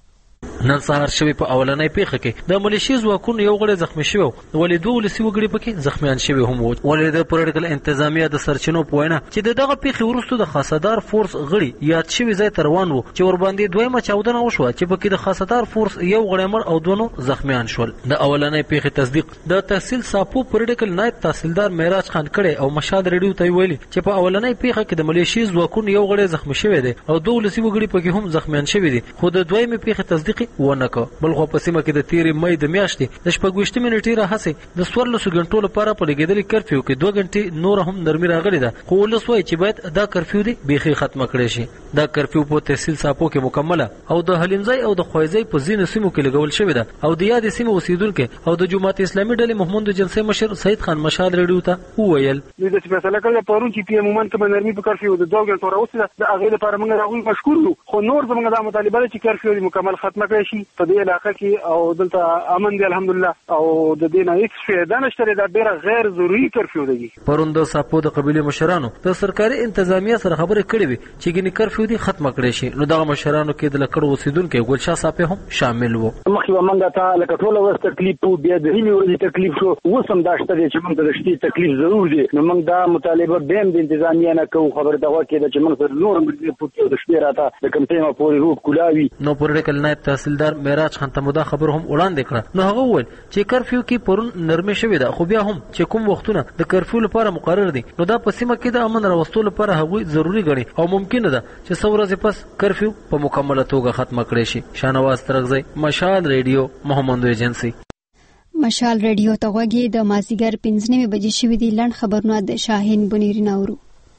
نن سهار شوی په اولنۍ پیښه کې د ملیشي ځواکونو یو غړی زخمی شوی، ولې دوه ولسي وګړي پکې زخمیان شوي هم وو. ولې د پولیټیکل انتظامیه د سرچینو په وینا چې د دغه پیښې وروسته د خاصدار فورس غړي یاد شوي ځای ته روان وو چې ورباندې دویمه چاودنه وشوه چې پکې د خاصدار فورس یو غړی مړ او دوه نور زخمیان شول. د اولنۍ پیښې تصدیق د تحصیل ساپو پولیټیکل نائب تحصیلدار معراج خان کړي او مشهد ریډیو ته ویلي چې په اولنۍ پیښه کې د ملیشي ځواکونو یو غړی زخمی شوی دی او دوه ولسي وګړي پکې هم زخمیان شوي دي، خو د دویمې پیښې تصدیق ونه کړ. بلخو په سیمه کې د تیرې مې د میاشتې د شپږویشتمې نیټې راهیسې د څوارلسو غنټو لپاره په لګېدلې کرفیو کې دوه غنټې نور هم نرمي راغلې ده، خو ولس وایي چې باید دا کرفیو دی بیخي ختمه کړی شي. دا کرفیو په تحصیل ساپو کې مکمله او د حلیمځای او د خوایځای په ځینو سیمو کې لګول شوې ده او د یادې سیمې اوسیدونکو او د جماعت اسلامي ډلې محمد جنسي مشر سید خان مشهد ریډیو ته وویل دوی د فیصله کړې پرون چې په مومنت کې نرمي په کرفیو د دوه غنټو راوستله. د هغې لپاره موږ راغلو مشکور یو، خو نور زموږ د مطالبه چې کرفیو مکمل ختمه کړی شي په دې علاقه کې او دلته امن دی الحمدلله او د دې نه هیڅ فایده نشته. دا ډیره غیر ضروري کرفیو دی. پرون د ساپو د قبیلې مشرانو د سرکاري انتظامیه سره خبرې کړې وي چې ګینې کرفیو دی ختمه کړی شي. نو دغه مشرانو کې د لکړو اوسیدونکو ګلشاه صاحب هم شامل وو. مخکې منګه ته لکه ټول ورځ تکلیف وو، بیا د نیمې ورځې تکلیف شو، اوس هم دا شته چې موږ د شتي تکلیف ضرور دی. نو موږ دا مطالبه بیم د انتظامیه نه کوو. خبر دا وکړه چې موږ نور موږ په د شپې راته د کمپاین پورې روپ کولاوي. نو پولیټیکل نائب تحصیلدار معراج خان ته مو دا خبر هم وړاندې کړه. نو هغه وویل چې کرفیو کې پرون نرمي شوې ده، خو بیا هم چې کوم وختونه د کرفیو لپاره مقرر دي نو دا په سیمه کې د امن راوستلو لپاره هغوی ضروري ګڼي او ممکنه ده چې څو ورځې پس کرفیو په مکمله توګه ختمه کړی شي. شاهنواز ترغزی، مشال ریډیو، محمد ایجنسی. مشال ریډیو ته غوږی د مازیګر پنځه نیمې بجې شوې دي. لنډ خبرونه د شاهین بنيري ناورو.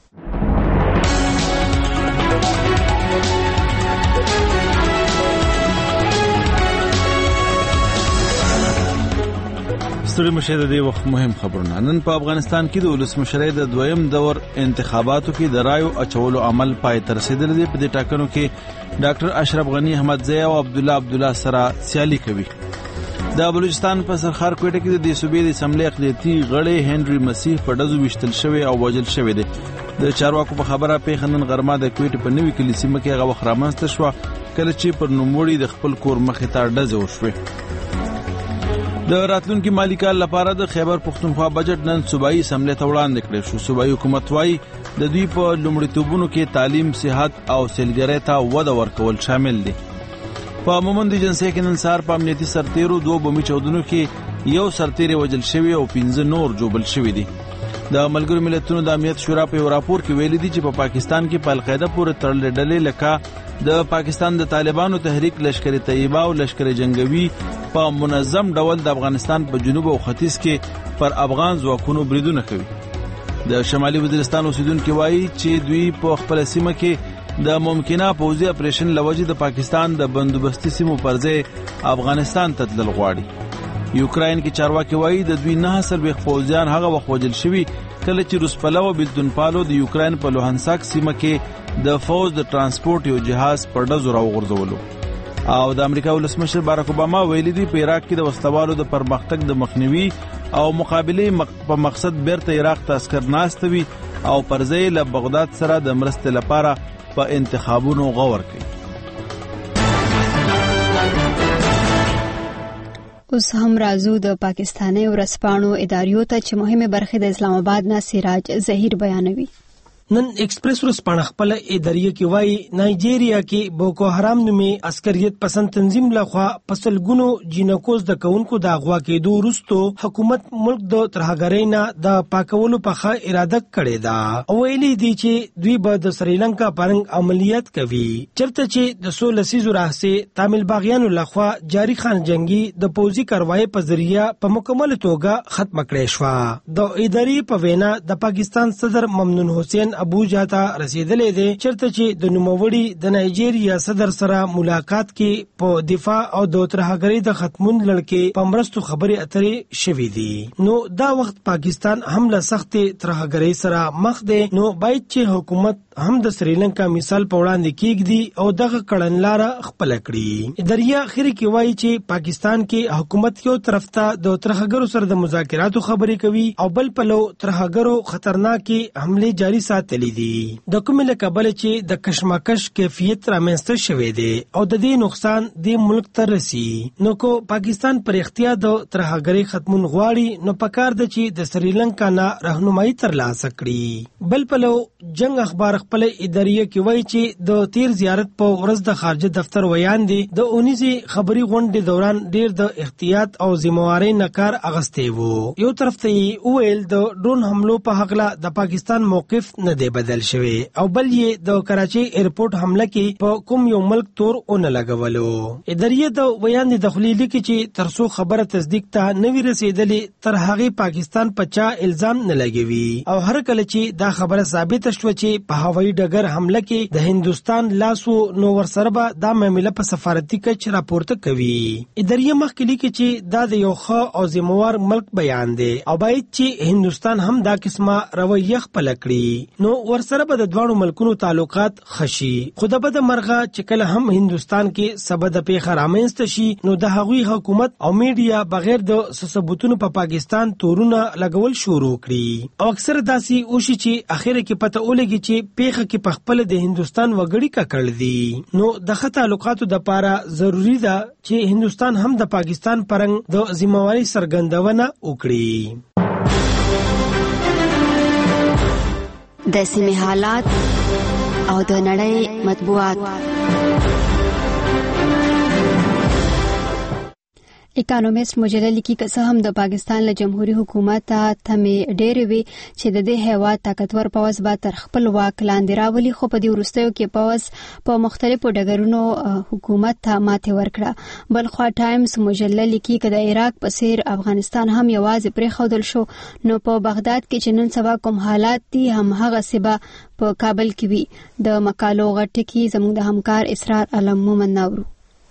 ستړي مشه د دې وخت مهم خبرونه. نن په افغانستان کې د ولسمشرۍ د دویم دور انتخاباتو کې د رایو اچولو عمل پای ته رسیدلی دی. په دې ټاکنو کې ډاکټر اشرف غنی احمدزی او عبد الله عبد الله سره سیالي کوي. د بلوچستان په سرخار کوټه کې د صوبې د اسمبلی اقلیتي غړی هنري مسیح په ډزو وشتل شوی او وژل شوی دی. د چارواکو په خبره پیښنن غرمه د کوټه په نوې کلی سیمه کې هغه وخت رامنځته شو کله چې پر نوموړي د خپل کور مخې ته ډزې وشوې. د راتلونکي مالی کال لپاره د خیبر پښتونخوا بجټ نن صوبایي اسمبلی ته وړاندې کړی شو. صوبایي حکومت وايي د دوی په لومړیتوبونو کې تعلیم، صحت او سیلګرۍ ته وده ورکول شامل دي. په مومند ایجنسی کې نن سهار په امنیتي سرتیرو دوه بمي چاودنو کې یو سرتیر وژل شوی او پنځه نور جوبل شوی دي. د ملګرو ملتونو د امنیت شورا په یو راپور کې ویلي دي چې په پاکستان کې په القاعده پورې تړلې ډلې لکه د پاکستان د طالبانو تحریک لشکر طیبه او لشکر جنگوي په منظم ډول د افغانستان په جنوب او ختیځ کې پر افغان ځواکونو بریدونه کوي. د شمالي وزیرستان اوسیدونکو وایي چې دوی په خپل سیمه کې د ممکنه پوځي اپریشن لوجې د پاکستان د بندوبستي سیمو پر ځای افغانستان ته تلل غواړي. یوکراین کې چارواکي وایي د دوی نه سلويخ پوځیان هغه وخت وژل شوي کله چې روس پلو بلتون پالو د یوکراین په لوهانسک سیمه کې د فوز د ترانسپورت یو جهاز پر ډزو راوغورځولو. او د امریکا ولسمشر باراک اوباما ویلي دی په عراق کې د وسلوالو د پرمختګ د مخنیوي او مقابله په مقصد بیرته عراق ته عسكر ناستوي او پر ځای له بغداد سره د مرستې لپاره په انتخابونو غور کوي. اوس هم راځو د پاکستاني ورځپاڼو اداریو ته چې مهمه برخه د اسلام آباد نه سراج ظهیر بیانوي. نن ایکسپریس ورځپاڼه خپل اداریه کې وایي نایجیریا کې بوکو حرام نومې عسکریت پسند تنظیم لخوا پسلګونو جینکوز د کونکو د اغوا کېدو وروسته حکومت ملک د ترهګرۍ نه د پاکولو په ښه اراده کړې ده او ویلي دي چې دوی به د سریلانکا پرنګ عملیات کوي چرته چې د څو لسیزو راهیسې تامل باغیانو لخوا جاری خان جنگي د پوځي کاروایی په ذریعہ په مکمل توګه ختم کړې شو. د ادارې په وینا د پاکستان صدر ممنون حسین ابوجا ته رسیدلې ده چرته چې د نوموړي د نایجیریا صدر سره ملاقات کې په دفاع او د ترهګرۍ د ختمون لړکې په مرستو خبرې اترې شوې دي. نو دا وخت پاکستان هم له سخت ترهګرۍ سره مخ دی نو باید چې حکومت هم د سریلانکا مثال په وړاندې کېږدي او دغه کړنلاره خپل کړي. دریا اخر کې وایي چې پاکستان کې حکومت یو طرف ته د ترهګرو سره د مذاکراتو خبرې کوي او بل پلو ترهګرو خطرناکي حمله جاری ساتلې دي د کومه لکبل چې د کشمکش کیفیت رامنځته شوې دي او د دې نقصان د ملک ته رسی. نو کو پاکستان پر اختیار د ترهګرۍ ختمون غواړي نو پکار د چې د سریلانکا نه راهنمایي ترلاسه کړي. بل پلو جنگ اخبار خپل اداریه کې وایي چې د تیر زیارت په ورځ د خارجه دفتر ویان دي د اونیزي خبري غونډې دوران ډیر د احتیاط او ذمہواری نکار اغستې وو. یو طرف ته ویل د ډرون حملو په حق د پاکستان موقف نه دی بدل شوی او بل یې د کراچي ایرپورټ حمله کې په کوم یو ملک تور اون لګولو. اداریه د ویان د داخلي لیکي چې ترسو خبره تصدیق ته نوی رسیدلې تر هغه پاکستان پچا الزام نه لګوي او هر کله چې دا خبره ثابت شوه چې په هوایي ډګر حمله کې د هندستان لاسو نو ورسره به دا معاملې په سفارتي کچ راپورته کوي. اداریه مخکې لیکي چې دا د یو ښه او ذمہوار ملک بیان دی او باید چې هندستان هم دا قسمه رویه خپل کړي نو ورسره به د دوانو ملکونو تعلقات خشي. خو د بد مرغه چې کله هم هندستان کې سبد پیښه رامنځته شي نو د هغوی حکومت او میډیا بغیر د ثبوتونو په پاکستان تورونه لګول شروع کړي او اکثر داسي اوشي چې اخر کې پته ولګي چې پیښه کې په خپل د هندستان وګړي ککړ دي. نو د ښه تعلقاتو د لپاره ضروری ده چې هندستان هم د پاکستان پرنګ د ذمہواری څرګندونه وکړي. د سیمې حالات او د نړۍ مطبوعات. اکانومیست مجله لیکي که څه هم د پاکستان له جمهوریت حکومت تمې ډېرې وي چې د دې هیواد طاقتور پوځ به تر خپل واک لاندې راولي، خو په دې وروستیو کې پوځ په مختلفو ډګرونو حکومت ته ماتې ورکړه. بلخوا ټایمز مجله لیکي که د عراق په څیر افغانستان هم یوازې پرېښودل شو نو په بغداد کې چې نن سبا کوم حالات دي همهغسې به په کابل کې وي. د مقالو غټ ټکي زموږ د همکار اسرار علم مومن ناورو.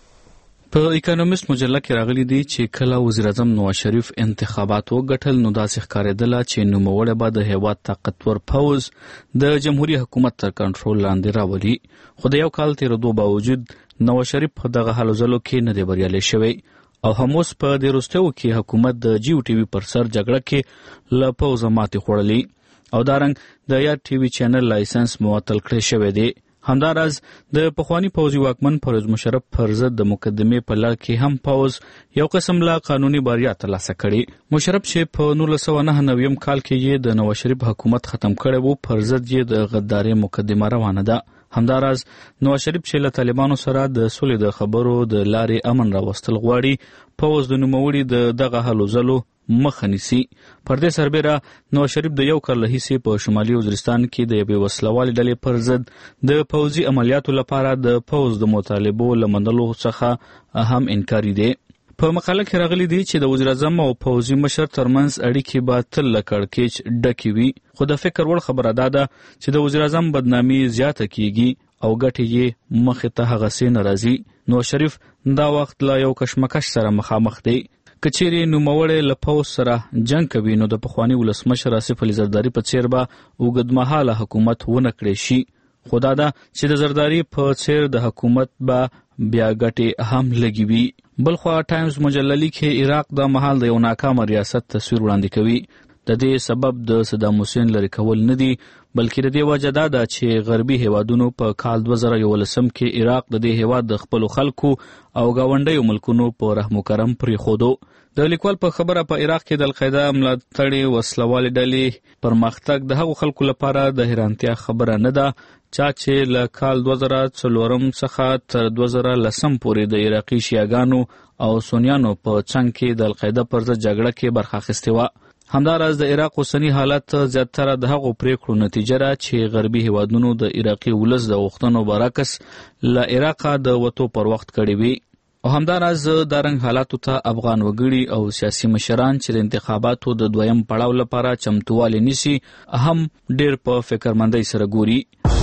په اکانومیست مجله کې راغلي دي چې کله وزیر اعظم نواز شریف انتخابات وګټل نو داسې ښکارېدله چې نوموړی به د هیواد طاقتور پوځ د جمهوریت حکومت تر کنټرول لاندې راولي، خو د یو کال تېرېدو باوجود نواز شریف په دغه هلو ځلو کې نه دی بریالی شوی او هم اوس په دې وروستیو کې حکومت د جیو ټي وي پر سر جګړه کې له پوځه ماتې خوړلې او دارنګ د یا ټي وي چینل لایسنس معطل کړی شوی دی. همداراز د پخوانی پوځي واکمن پرویز مشرف پر ضد د مقدمې په لړ کې هم پوځ یو قسم لا قانوني بریا ترلاسه کړې. مشرف چې په نولس سوه نهه نوي کال کې یې د نواز شریف حکومت ختم کړی وو پر ضد یې د غدارۍ مقدمه روانه ده. همداراز نواز شریف چې له طالبانو سره د سولې د خبرو د لارې امن راوستل غواړي، پوځ د نوموړي د دغه هلو ځلو مخه نیسي. پر دې سربیره نواز شریف د یو کال راهیسې په شمالي وزیرستان کې د یوې وسلوالې ډلې پر ضد د پوځي عملیاتو لپاره د پوځ د مطالبو له منلو څخه هم انکاري دی. په مقاله کې راغلي دي چې د وزیر اعظم او پوځي مشر ترمنځ اړیکې به تل له کړکېچ ډکې وي، خو د فکر وړ خبره دا ده چې د وزیر اعظم بدنامي زیاته کیږي او ګټې یې مخې ته هغسې نه راځي. نواز شریف دا وخت له یو کشمکش سره مخامخ دی. که چیرې نوموړی له پوځ سره جنګ کوي نو د پخواني ولسمشر آصف علي زرداري په څیر به اوږدمهاله حکومت ونه کړی شي، خو دا ده چې د زرداري په څیر د حکومت به بیا ګټې هم لږې وي. بلخوا ټایمز مجله لیکي عراق د مهال د یو ناکامه ریاست تصویر وړاندې کوي. د دې سبب د صدام حسین لرې کول نه دي، بلکې د دې وجه دا ده چې غربي هیوادونو په کال دوه زره یولسم کې عراق د دې هیواد د خپلو خلکو او ګاونډیو ملکونو په رحم و کرم پرېښودو. د لیکوال په خبره په عراق کې د القاعده ملاتړې وسلوالې ډلې پرمختګ د هغو خلکو لپاره د حیرانتیا خبره نه ده چا چې له کال دوه زره څلورم څخه تر دوه زره لسم پورې د عراقي شیعاګانو او سنیانو په څنګ کې د القاعده پر ضد جګړه کې برخه اخیستې وه. همداراز د عراق اوسنی حالت زیاتره د هغو پریکړو نتیجه ده چې غربي هیوادونو د عراقي ولس د غوښتنو برعکس له عراقه د وتو پر وخت کړی وي. او همداراز دا رنګ حالاتو ته افغان وګړي او سیاسي مشران چې د انتخاباتو د دویم پړاو لپاره چمتووالی نیسي هم ډېر په فکرمندۍ سره ګوري.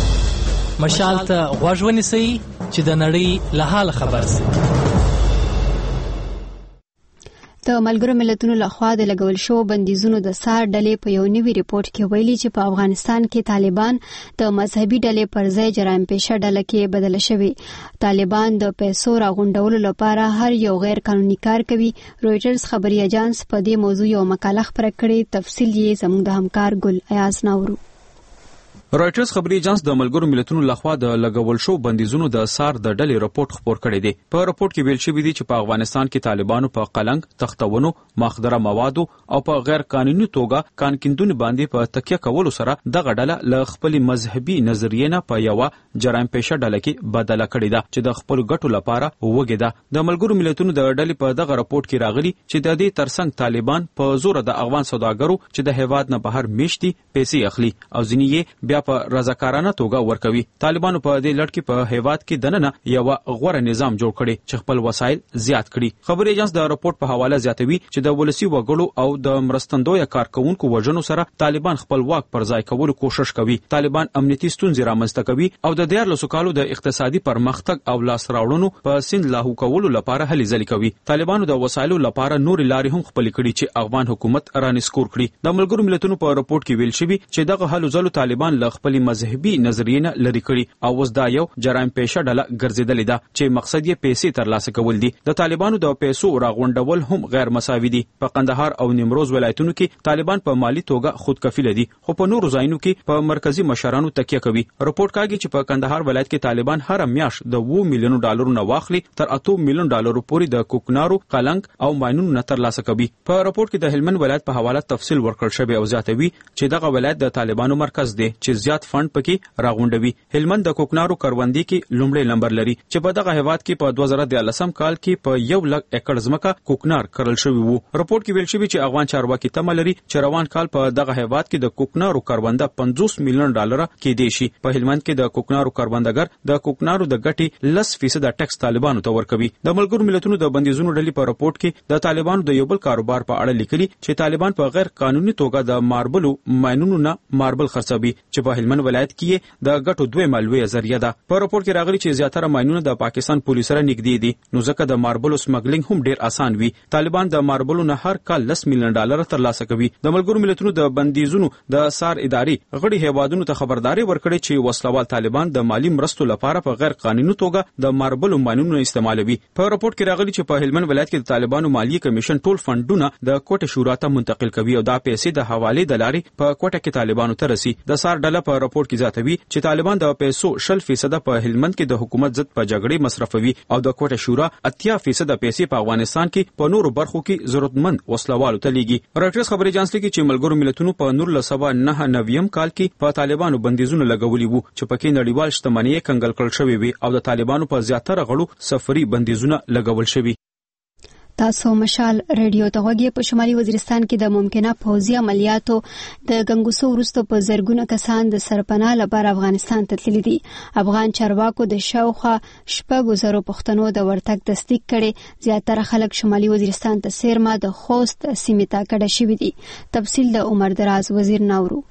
مشال ته غوږ ونیسئ چې د نړۍ له حاله خبر سئ. د ملګرو ملتونو لخوا د لګول شو بندیزونو د سار ډلې په یو نوي ریپورت کې ویلي چې په افغانستان کې طالبان د مذهبي ډلې پر ځای جرایم پیشه ډله کې بدل شوي. طالبان د پیسو راغونډولو لپاره هر یو غیر قانوني کار کوي. رویټرز خبري اژانس په دې موضوع یو مقاله خپره کړې، تفصیل یې زموږ د همکار ګل ایاز ناورو. رویټرز خبري اژانس د ملګرو ملتونو لخوا د لګول شو بندیزونو د سار د ډلې راپورټ خپور کړی دی. په راپورټ کې ویل شوی دی چې په افغانستان کې طالبانو په قلنګ، تختونو، مخدره موادو او په غیر قانوني توګه کانکیندونو باندې په تکیه کولو سره دغه ډله له خپل مذهبي نظریې نه په یوه جرایم پیشه ډله کې بدله کړې ده چې د خپل ګټو لپاره وږې ده. د ملګرو ملتونو د ډلې په دغه راپورټ کې راغلي چې د دې ترڅنګ طالبان په زور د افغان سوداګرو چې د هیواد نه بهر میشتي پیسې اخلي او ځینې یې بیا په رضاکارانه توګه ورکوي. طالبانو په دې لړ کې په هیواد کې دننه یو غوره نظام جوړ کړي چې خپل وسایل زیات کړي. خبري اژانس د راپورټ په حواله زیاتوي چې د ولسی وګړو او د مرستندوی کارکونکو وژنو سره طالبان خپل واک پر ځای کولو کوشش کوي. طالبان امنیتي ستونزې رامنځته کوي او د دیارلسو کالو د اقتصادي پرمختګ او لاس راوړنو په سند لاهو کولو لپاره هلې ځلې کوي. طالبانو د وسایلو لپاره نور لارې هم خپل کړي چې افغان حکومت رانسکور کړي. د ملګرو ملتونو په راپورټ کې ویل شوی چې دغه هلو ځلو طالبان له خپل مذهبي نظریې نه لرې کړي او اوس دا یو جرایم پیشه ډله ګرځېدلې ده چې مقصد یې پیسې ترلاسه کول دي. د طالبانو د پیسو راغونډول هم غیر مساوي دي. په قندهار او نیمروز ولایتونو کې طالبان په مالی توګه خودکفیله دي خو په نورو ځایونو کې په مرکزی مشرانو تکیه کوي. راپورټ کاږي چې په قندهار ولایت کې طالبان هر میاشت د اووه میلیونو ډالرو نه واخلي تر اته میلیون ډالرو پورې د کوکنارو، قلنګ او ماینونو نه ترلاسه کوي. په راپورټ کې د هلمند ولایت په حواله تفصیل ورکړل شوی او زیاتوي چې دغه ولایت د طالبانو مرکز دی چې زیات فند پکې راغونډوي. هلمند د کوکنارو کروندې کې لومړی نمبر لري چې په دغه هیواد کې په دوه زره دیارلسم کال کې په یو لک ایکړ ځمکه کوکنار کرل شوی وو. رپورت کې ویل شوی چې افغان چارواکي تمه لري چې روان کال په دغه هیواد کې د کوکنارو کرونده پنځوس میلیون ډالر کې دی شي. په هلمند کې د کوکنارو کروندګر د کوکنارو د ګټې لس فیصد ټیکس طالبانو ته ورکوي. د ملګرو ملتونو د بندیزونو ډلې په رپورت کې د طالبانو د یو بل کاروبار په اړه لیکلي چې طالبان په غیر قانوني توګه د ماربلو ماینونو نه ماربل خرڅوي چې په هلمند ولایت کې د ګټو دوه مالوي ذریعہ ده. په رپورت کې راغلي چې زیاتره ماینونه د پاکستان پولیسو سره نږدې دي نو ځکه د ماربلو سمګلینګ هم ډیر اسان وي. طالبان د ماربلو نه هر کال لس میلیون ډالر ترلاسه کوي. د ملګرو ملتونو د بندیزونو د سار ادارې غړي هیوادونو ته خبرداري ورکړي چې وسلوال طالبان د مالی مرستو لپاره په غیر قانوني توګه د ماربلو ماینونو استعمالوي. په رپورت کې راغلي چې په هلمند ولایت کې د طالبانو مالی کمیشن ټول فندونه د کوټه شورا ته منتقل کوي او دا پیسې د حواله د لارې په کوټه کې طالبانو ته رسي. د سار ډله په رپورت کې ذاتوي چې طالبان د پیسو شل فیصد په هلمند کې د حکومت ضد په جګړې مصرفوي او د کوټه شورا اتیا فیصد پیسې په افغانستان کې په نورو برخو کې ضرورتمند وسلوالو ته لیږي. راټرز خبري اژانس لیکي چې ملګرو ملتونو په نور لسبا نه نویم کال کې په طالبانو بندیزونه لګولي وو چې پکې نړیوال شتمنۍ کنګل کړل شوې وي او د طالبانو په زیاتره غړو سفري بندیزونه لګول شوي. تاسو مشال ریډیو ته غوږی. په شمالي وزیرستان کې د ممکنه پوځي عملیاتو د ګنګوسو وروسته په زرګونه کسان د سرپناه لپاره افغانستان ته تللي دي. افغان چارواکو د شاوخوا شپږو زرو پښتنو د ورتګ تصدیق کړي. زیاتره خلک شمالي وزیرستان ته سیرما د خوست سیمې ته کډه شوي دي. تفصیل د عمر دراز وزیر ناورو.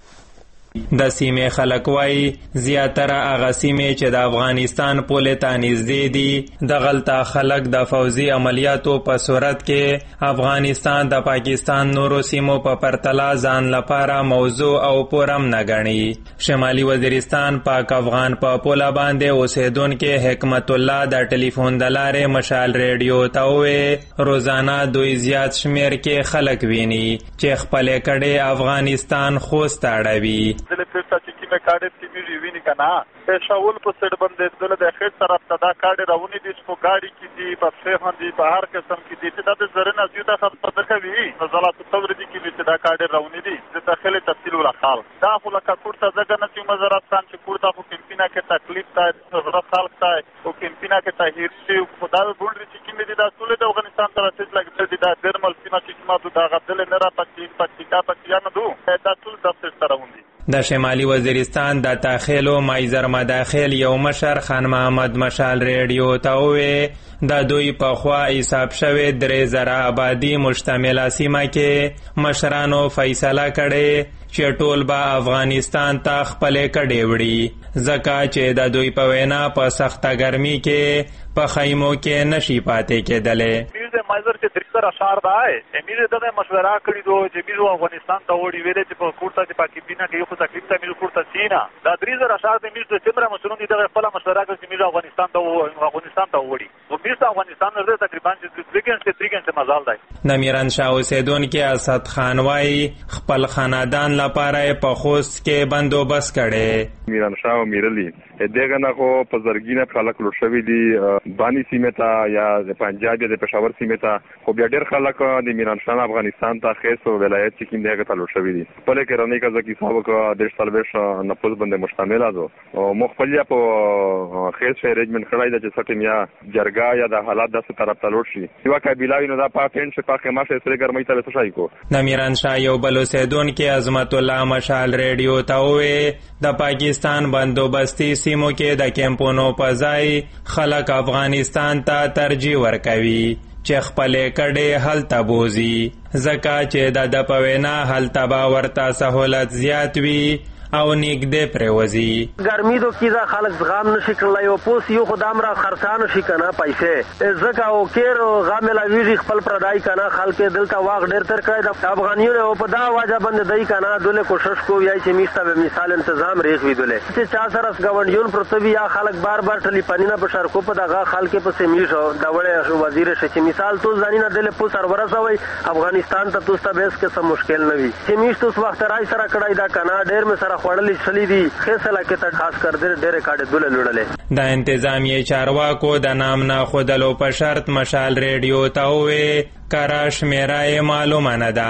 د سیمې خلک وایي زیاتره هغه سیمې چې د افغانستان پولې ته نږدې دي دغلته خلک د فوزي عملیاتو په صورت کې افغانستان د پاکستان نورو سیمو په پرتله ځان لپاره موضوع او پورم نه ګڼي. شمالي وزیرستان پاک افغان په پوله باندې اوسیدونکي حکمت الله د ټلیفون د لارې مشال ریډیو ته وویل روزانه دوی زیات شمیر کې خلک ویني چې خپلې کډې افغانستان خوست اړوي. دل پیسا چې کیمه کاډر کې میږي ویني کنه پېښول په سړ باندې دل د خیر طرف ته دا کاډر راونی دي په گاډي کې دي په څه هندي په هر قسم کې دي چې د زرنه زیاته خبره درکوي نزلات تصور دي کې چې دا کاډر راونی دي د داخلي تفصیل ولا خال دا خو لکه کوړه ځګه نه چې مزارات خان چې کوړه په کمپینا کې تکلیف تا زړه خلک تا او کمپینا کې تاهیر شي خدای ګوندري چې کیمه دي دا ټول د افغانستان تر څه لګ دي دا درمل سیمه چې ما دا غدل نه را پکې پکې پکې نه دو دا ټول تفصیل سره وندي. د شمالي وزیرستان د تاخیلو مایزر مداخل یو مشر خان محمد مشال ریډیو ته وویل د دوی په خوا حساب شوی درې زره آبادي مشتمله سیمه کې مشرانو فیصله کړې چې ټول به افغانستان ته خپلې کډې وړي ځکه چې د دوی په وینا په سخته ګرمي کې په خیمو کې نشي پاتې کېدلی. مایزر چې درې زره اشعار ده امیر دغه مشوره کړې دو چې میرو افغانستان ته وړي ویلې چې په کوړه کې پاکستان کې یو تکلیف ته میرو کوړه سینا دا درې زره اشعار د میرو د چمره مسلون دي دغه خپل مشوره کړې چې میرو افغانستان ته افغانستان ته وړي او میرو افغانستان نه تقریبا چې تریګن چې تریګن څه مزال دی. د میران شاه اوسیدونکي اسد خان وایي خپل خاندان لپاره په خوست کې بندوبست کړي. میران شاه میرلی دغه نه خو په زرګینه خلک لور شوی دي بانی سیمه ته یا د پنجاب یا د پېښور سیمه ته خو بیا ډېر خلک د میران شاه افغانستان ته خیس او ولایت چې کوم دغه ته لور شوی دي په لکه رنۍ کا ځکه حساب کا د سالويش نفوذ باندې مشتمل ده او مخفل یا په خیس ارینجمنت کړای د چې سټیم یا جرګه یا د حالات د طرف ته لور شي یو قبیله نو دا پاتین چې پاکه ماشه سره ګرمۍ ته وسای کو. د میران شاه یو بل اوسیدونکي عظمت الله مشال ریډیو ته وویل د پاکستان بندوبستي سیمو کې د کیمپونو په ځای خلک افغانستان ته ترجیح ورکوي چې خپلې کډې هلته بوزي ځکه چې د ده په وینا هلته به ورته سهولت زیات وي او نږدې پرېوځي. ګرمي دو کیدا خلک زغام نشي کړلی او پوس یو خدام را خرڅانه شي کنه پیسې ځکه او کیر غام ملاویږي خپل پردای کنه خلک دلته واغ ډېر تر کړی د افغانیو او په دا واجه باندې دای کنه دله کوشش کو یای چې میسته به مثال تنظیم ریخ وی دله چې چا سره غونډیون پرتوی یا خلک بار بار ټلیفونونه په شرکو په دغه خلک په سیمیشو دا وړه وزیر شي مثال تو ځانینه دله پوس سر ورسوي افغانستان ته توسته به اس کې سم مشکل نه وي چې میشته وخت راي سره کړای دا کنه ډېر مې سره خوړلې شلې دي خېسله کې ته خاص کر دې ډېر کاډه دله لړلې. د انتظامیه چارواکو د نام نه خودلو په شرط مشال ریډیو ته وې کراش میرای معلومه نه ده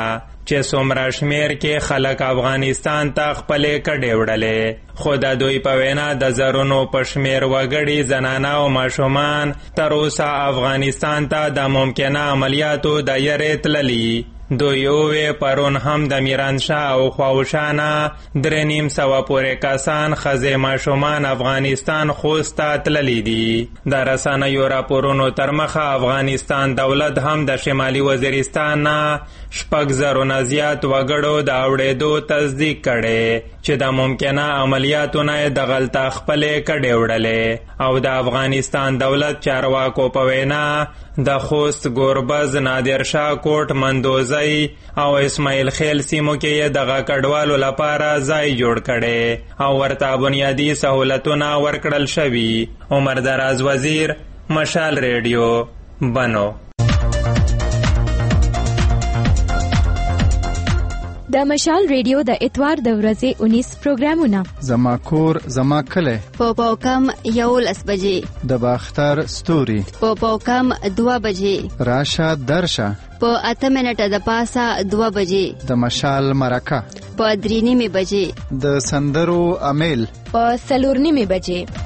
چې څومره شمیر کې خلک افغانستان ته خپلې کډې وړلې، خو د دوی په وینا د زرونو په شمیر وګړي، زنانه او ماشومان تر اوسه افغانستان ته د ممکنه عملیاتو د یرې تللي. دوی ووی پرون هم د میرانشاه او خواوشانه درې نیم سوه پورې کسان ښځې ماشومان افغانستان خوست ته تللي دي. د رسنیو راپورونو تر مخه افغانستان دولت هم د شمالي وزیرستان نه شپږ زرو نه زیات وګړو د اوړېدو تصدیق کړی چې د ممکنه عملیاتو نه یې د غلطه خپلې کډې وړلې، او د افغانستان دولت چارواکو په وینا د خوست، گوربز، نادرشاه کوټ، مندوزی او اسماعیل خیل سیمو کې یې دغه کډوالو لپاره ځای جوړ کړی او ورته بنیادی سهولتونه ورکړل شوي. عمر دراز وزیر، مشال ریډیو، بنو. د مشال ریډیو د اتوار د ورځې اونیس پروګرامونه: زما کور زما کلی، په پاوکم یولس بجې، د باختر ستوري، په پاوکم دوه بجې، راشه درشه، په اته منټه د پاسه دوه بجې، د مشال مرکه په درې نیمې بجې، د سندرو امیل په څلور نیمې بجې.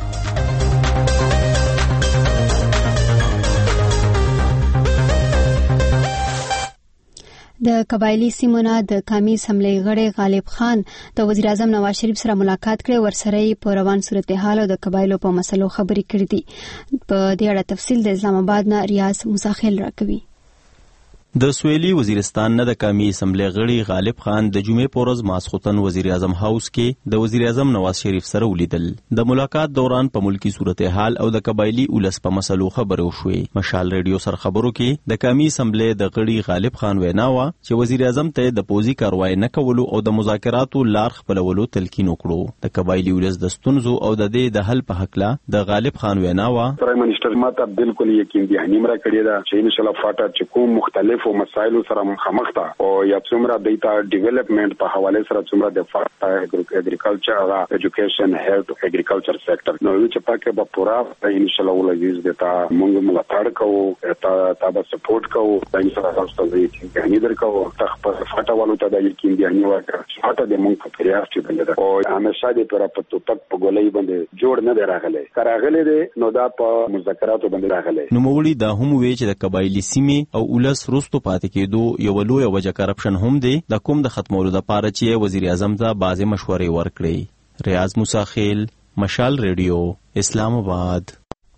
د قبایلی سیمو نه د قومي اسمبلۍ غړی غالب خان د وزیر اعظم نواز شریف سره ملاقات کړی، ورسره یې په روان صورتحال او د قبایلو په مسلو خبرې کړې دي. په دې اړه تفصیل د اسلام آباد نه ریاض مساخیل راکوي. د سویلي وزیرستان نه د قومي اسمبلۍ غړي غالب خان د جمعې په ورځ ماسخوتن وزیر اعظم هاوس کې د وزیر اعظم نواز شریف سره ولیدل. د ملاقات دوران په ملکی صورتحال او د قبایلی اولس په مسلو خبرې وشوې. مشال ریډیو سره خبرو کې د قومي اسمبلۍ د غړي غالب خان وینا وه چې وزیر اعظم ته د پوزي کاروای نه کولو او د مذاکراتو لار خپلولو تلقین وکړو. د قبایلی اولس د ستونزو او د دې د حل په هکله د غالب خان وینا وه: پرایم منسٹر ماته بالکل یقین دی نیمره کړی دا چې ان شاء الله فاټا چې کوم مختلف او مسایلو سره مخامخ ده او یا څومره دیتا ډیولپمنٹ په حواله سره څومره د فاټا اګریکلچر هغه ایجوکیشن هیلث اګریکلچر سېکټر نو چې پاکه به پورا ان شاء الله ولګیز دیتا موږ ملاتړ کوو تا تا به سپورټ کوو ان شاء الله تاسو ته یې نه درکو تخ په فاټا والو ته د یقین دی نه ورکړه فاټا د موږ په پریاس چې بنده او همیشه د پر په توپک په ګولۍ باندې جوړ نه راغلی کراغلی دی نو دا په مذاکراتو باندې راغلی. نو مولوی دا هم وی چې د قبایلی سیمې او اولس رستو پاتې کېدو یو لوی وجه کرپشن هم دی، د کوم د ختمولو لپاره چې وزیر اعظم ته بعضې مشورې ورکړي. ریاض مساخیل، مشال ریډیو، اسلام آباد.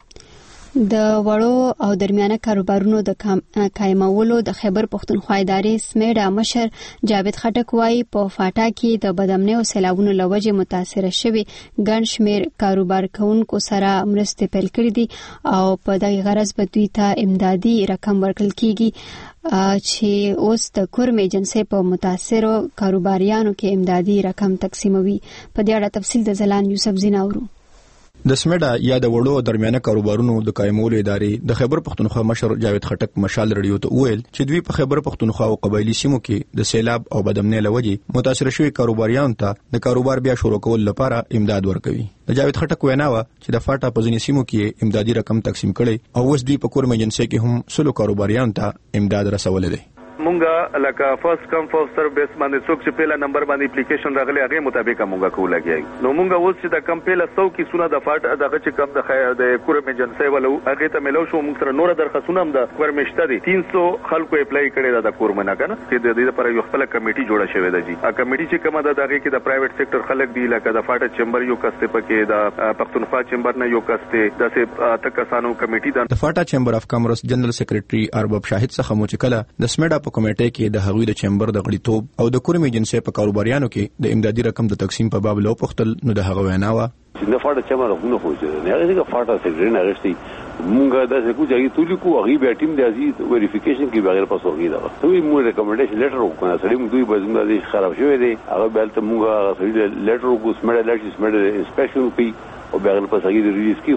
د وړو او درمیانه کاروبارونو د قایمولو د خیبر پښتونخوا ادارې سمیډا مشر جاوید خټک وايي په فاټا کې د بدامنۍ او سیلابونو له وجې متاثره شوي ګڼ شمېر کاروبار کوونکو سره مرستې پیل کړې دي او په دغه غرض به دوی ته امدادي رقم ورکړل کیږي چې اوس د کورم ایجنسۍ په متاثرو کاروباریانو کې امدادي رقم تقسیموي. په دې اړه تفصیل د زلان یوسف زیناورو. د سمیډا یا د وړو او درمیانه کاروبارونو د قایمولو ادارې د خیبر پښتونخوا مشر جاوید خټک مشال ریډیو ته وویل چې دوی په خیبر پښتونخوا او قبایلی سیمو کې د سیلاب او بدامنۍ له وجې متاثره شوي کاروباریانو ته د کاروبار بیا شروع کولو لپاره امداد ورکوي. د جاوید خټک وینا وه چې د فاټا په ځینې سیمو کې امدادي رقم تقسیم کړي او اوس دوی په کورم ایجنسۍ کې هم سلو کاروباریانو ته امداد رسولی دی. مونږه لکه فرست کم فرست سرو بیس باندې څوک چې پیله نمبر باندې اپلیکیشن راغلی هغه مطابق مونږه کوو لګیږي. نو مونږه اوس چې د کم پیله سو کې سونه د فاټ دغه چې کم د د کورم ایجنسۍ ولو هغه ته ملو شو مونږ سره نور درخواستونه هم د کورمشته دي تین سو خلکو اپلای کړي دا د کورم نه کنه چې د دې لپاره یو خپل کمیټي جوړه شوې ده. جی ا کمیټي چې کومه ده دغه کې د پرایویټ سېکټر خلک دی لکه د فاټا چیمبر یو کس ته پکې د پښتونخوا چیمبر نه یو کس ته د سه تکسانو کمیټي ده. د فاټا چیمبر اف کامرس جنرال سیکریټري ارباب شاهد څخه مو چې کله د سمیډا په کمیټې کې د هغوی د چیمبر د غړیتوب او د کورم ایجنسۍ په کاروباریانو کې د امدادي رقم د تقسیم په باب لو پختل نو د هغه وینا وه چې د فاټا چیمبر غوونه خو چې نه هغه څنګه فاټا سیکریټري نه غشتي مونږه د څه کو ځای ټولې کو هغه به ټیم د ازي ویریفیکیشن کې بغیر پاسو غي دا نو موږ ریکمنډیشن لیټر وکړو سړي موږ دوی به زموږ د خراب شوی دی هغه بل ته موږ سړي لیټر وکړو سمړل لیټر سمړل انسپیکشن کوي او بغیر پاسو غي ریلیز کی فرست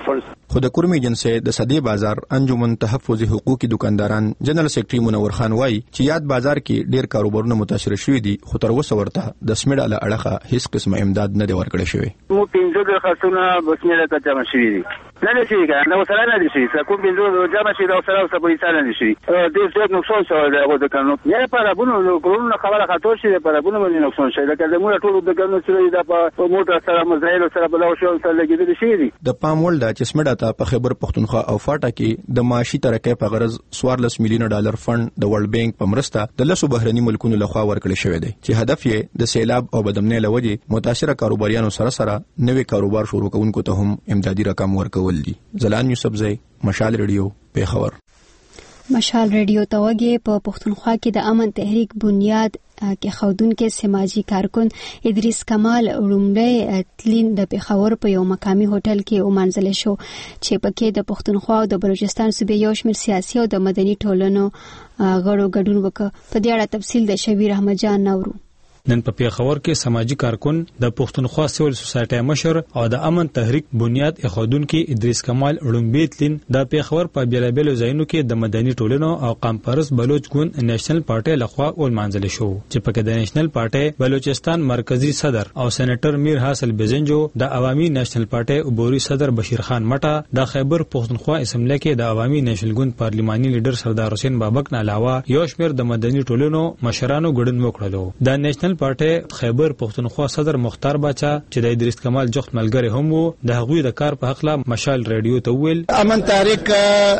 خو د کورمي جنسي د صدې بازار انجمن تحفظ حقوقي دکانداران جنرال سیکریټري منور خان وایي چې یاد بازار کې ډېر کاروبارونه متاثر شوي دي خو تر اوسه ورته د سمیډا له اړخه هیڅ قسمه امداد نه دی ورکړی شوی. مو پنځه درخواستونه بسمیډا ته جمع شوي دي. نه نه شي کنه نو سره نه دي شي کوم پنځه جمع شي دا سره اوسه په حساب نه شي. د څه نقصان شوی دی هغه د قانون نه په رابونو کورونه خبره خاطر شي په رابونو باندې نقصان شي دا کله موږ ټول د قانون سره د په موټر سره مزایل سره بلاو شو سره لګیدل شي دي. د پام وړ د چې سمیډا ته په خیبر پښتونخوا او فاټا کې د معاشي ترقۍ په غرض سوارلس میلیونه ډالر فند د ورلد بانک په مرسته د لسو بهرني ملکونو لخوا ورکړل شوی دی چې هدف یې د سیلاب او بدمنۍ له وجې متاثره کاروباریانو سره سره نوې کاروبار شروع کوونکو ته هم امدادي رقم ورکول دي. زلان یوسفزئی، مشال ریډیو، پیښور. مشال ریډیو ته وګورئ. په پښتونخوا کې د امن تحریک بنیاد کې خودونکو سماجی کارکون ادریس کمال رومړی تلین د پیښور په یو مقامی هوټل کې ومنځل شو چې پکې د پښتونخوا او د بلوچستان صوبې یو شمېر سیاسي او د مدني ټولنو غړو ګډون وکړ. په دې اړه تفصیل د شبیر احمد جان نورو. نن په پیښور کې سماجی کارکون د پښتونخوا سیول سوسایټي مشر او د امن تحریک بنیاد اخودونکو ادریس کمال رومبیتلین د پیښور په بیلابیلو ځایونو کې د مدني ټولنو او قامپرس بلوچ ګوند نېشنل پارټي لخوا ولمانځل شو چې پکې د نېشنل پارټي بلوچستان مرکزی صدر او سېنیټر میر حاصل بزنجو، د عوامي نېشنل پارټي عبوري صدر بشیر خان مټه، د خیبر پښتونخوا اسمبلی کې د عوامي نېشنل ګوند پارلماني لیډر سردار حسین بابک نه علاوه یو شمېر د مدني ټولنو مشرانو ګډون وکړلو. د نېشنل پارټي خیبر پښتونخوا صدر مختار باچا چې د ادریس کمال جوخت ملګری هم وو د هغوی د کار په حق لا مشال ریډیو ته ویل امن تحریک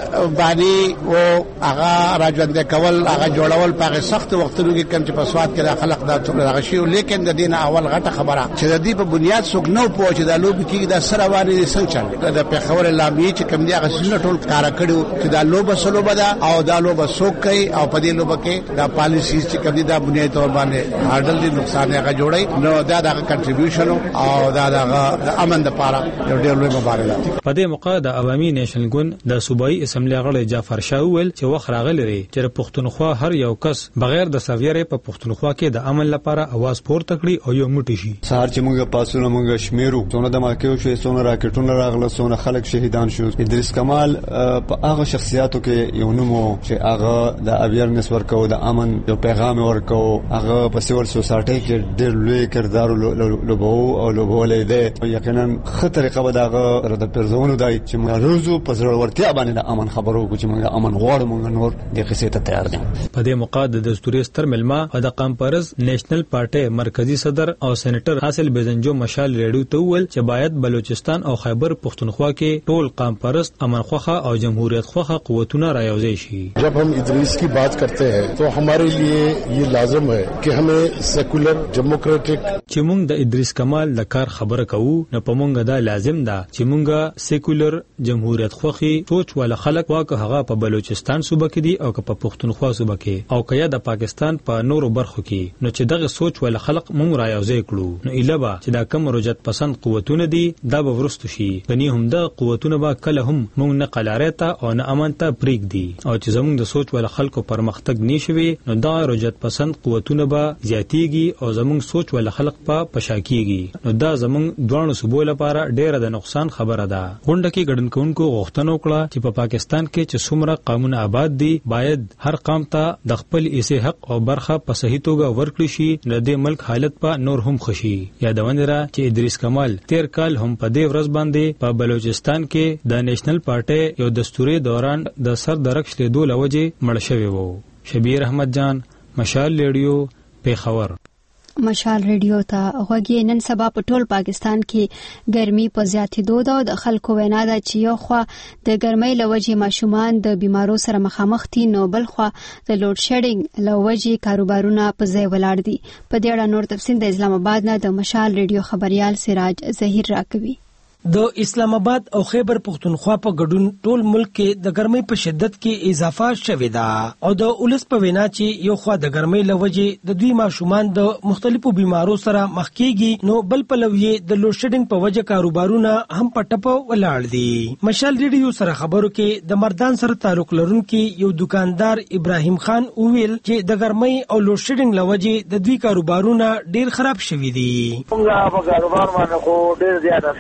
باندې او هغه راځند کول هغه جوړول په سخت وختونو کې کم چې په سواد کې د خلق د څومره غشي لیکن د دین اول غټه خبره چې د دې په بنیاد څوک نو پوه چې د لوب کې د سره باندې څنګه چل د پیښور لامی چې کم دی هغه څنګه ټول کار کړو چې د لوب سلوب ده او د لوب سوک کوي او په دې لوب کې د پالیسي چې کم دی د بنیاد تور باندې هاډل دي نقصان هغه جوړي نو دا د کنټریبیوشن او دا د امن لپاره یو ډېر لوی مبارزه ده. په دې موقع د عوامي نېشنل ګوند د صوبایي اسمبلی غړی جعفر شاه ویل چې وخت راغلی دی چې پښتونخوا هر یو کس بغیر د سویرې په پښتونخوا کې د امن لپاره आवाज پورته کړي او یو موټی شي. سهار چې موږ پاسونه موږ شمیرو څونه د ماکیو شو څونه راکټونه راغله څونه خلک شهیدان شو. ادریس کمال په هغه شخصیتو کې یو نومو چې هغه د اویرنس ورکو د امن یو پیغام ورکو هغه په سیول سوسایټي کې ډېر لوی کردار لوبو او لوبولې ده. یقینا خطر قبه دغه د پرزونو دای چې موږ روزو په ضرورتیا باندې د امن خبرو کو چې موږ امن غواړو موږ نور د قصې ته تیار دي. په دې موقع د دستوري ستر ملما او د قامپرز نېشنل پارټي مرکزی صدر او سېنیټر حاصل بزنجو مشال ریډیو ته ویل چې باید بلوچستان او خیبر پښتونخوا کې ټول قامپرز امن خوخه او جمهوریت خوخه قوتونه رايوځي شي. जब हम इदरीस की बात करते हैं तो हमारे लिए ये लाजिम है कि हमें सेकुलर डेमोक्रेटिक چې موږ د ادریس کمال د کار خبره کوو نو په موږ دا لازم ده چې موږ سیکولر جمهوریت خوخي سوچ ول خلک واکه هغه په بلوچستان صوبه کې دي او په پښتونخوا صوبه کې او کیا د پاکستان په نورو برخو کې نو چې دغه سوچ ول خلک موږ رايوځي کړو نو ایلبا چې دا کم رجت پسند قوتونه دي دا به ورستو شي غني هم د قوتونه با کله هم موږ نه قلارته او نه امن ته پریک دي او چې زموږ د سوچ ول خلکو پرمختګ نشوي نو دا رجت پسند قوتونه با زیاتیږي او زموږ سوچ ول خلک په پشاکیږي نو دا زموږ دوه صوبو لپاره ډېر د نقصان خبره ده. غونډه کې ګډون کوونکو غوښتنه وکړه چې په پاکستان کې چې څومره قانون آباد دي باید هر قوم ته د خپل ایسه حق او برخه په صحیح توګه ورکړي شي نو د ملک حالت په نور هم خوشي. یادونه را چې ادریس کمال تیر کال هم په دې ورځ باندې په بلوچستان کې د نېشنل پارټي یو دستوري دوران د سر درک شلیدو لوجه مړ شوی وو. شبیر احمد جان، مشال ریډیو، پیښور. مشال ریډیو ته غوږی. نن سبا په ټول پاکستان کې ګرمي په زیاتېدو ده او د خلکو وینا ده چې یو خوا د ګرمۍ له وجې ماشومان د بیمارو سره مخامخ دي نو بل خوا د لوډ شیډینګ له وجې کاروبارونه په ځای ولاړ دي. په دې اړه نور تفصیل د اسلام آباد نه د مشال ریډیو خبريال سراج ظهیر راکوي. د اسلام آباد او خیبر پښتونخوا په ګډون ټول ملک کې د ګرمۍ په شدت کې اضافه شوې ده او د اولس په وینا چې یو خوا د ګرمۍ لوجې د دوی ماشومان د مختلفو بیمارو سره مخ کېږي نو بل پلوی د لوډ شیډینګ په وجه کاروبارونه هم په ټپه ولاړ دي. مشال ریډیو سره خبرو کې د مردان سره تعلق لرونکي یو دکاندار ابراهیم خان وویل چې د ګرمۍ او لوډ شیډینګ لوجې د دوی کاروبارونه ډېر خراب شوي دي. موږ په کاروبار باندې خو ډېر زیات اثر پرېوت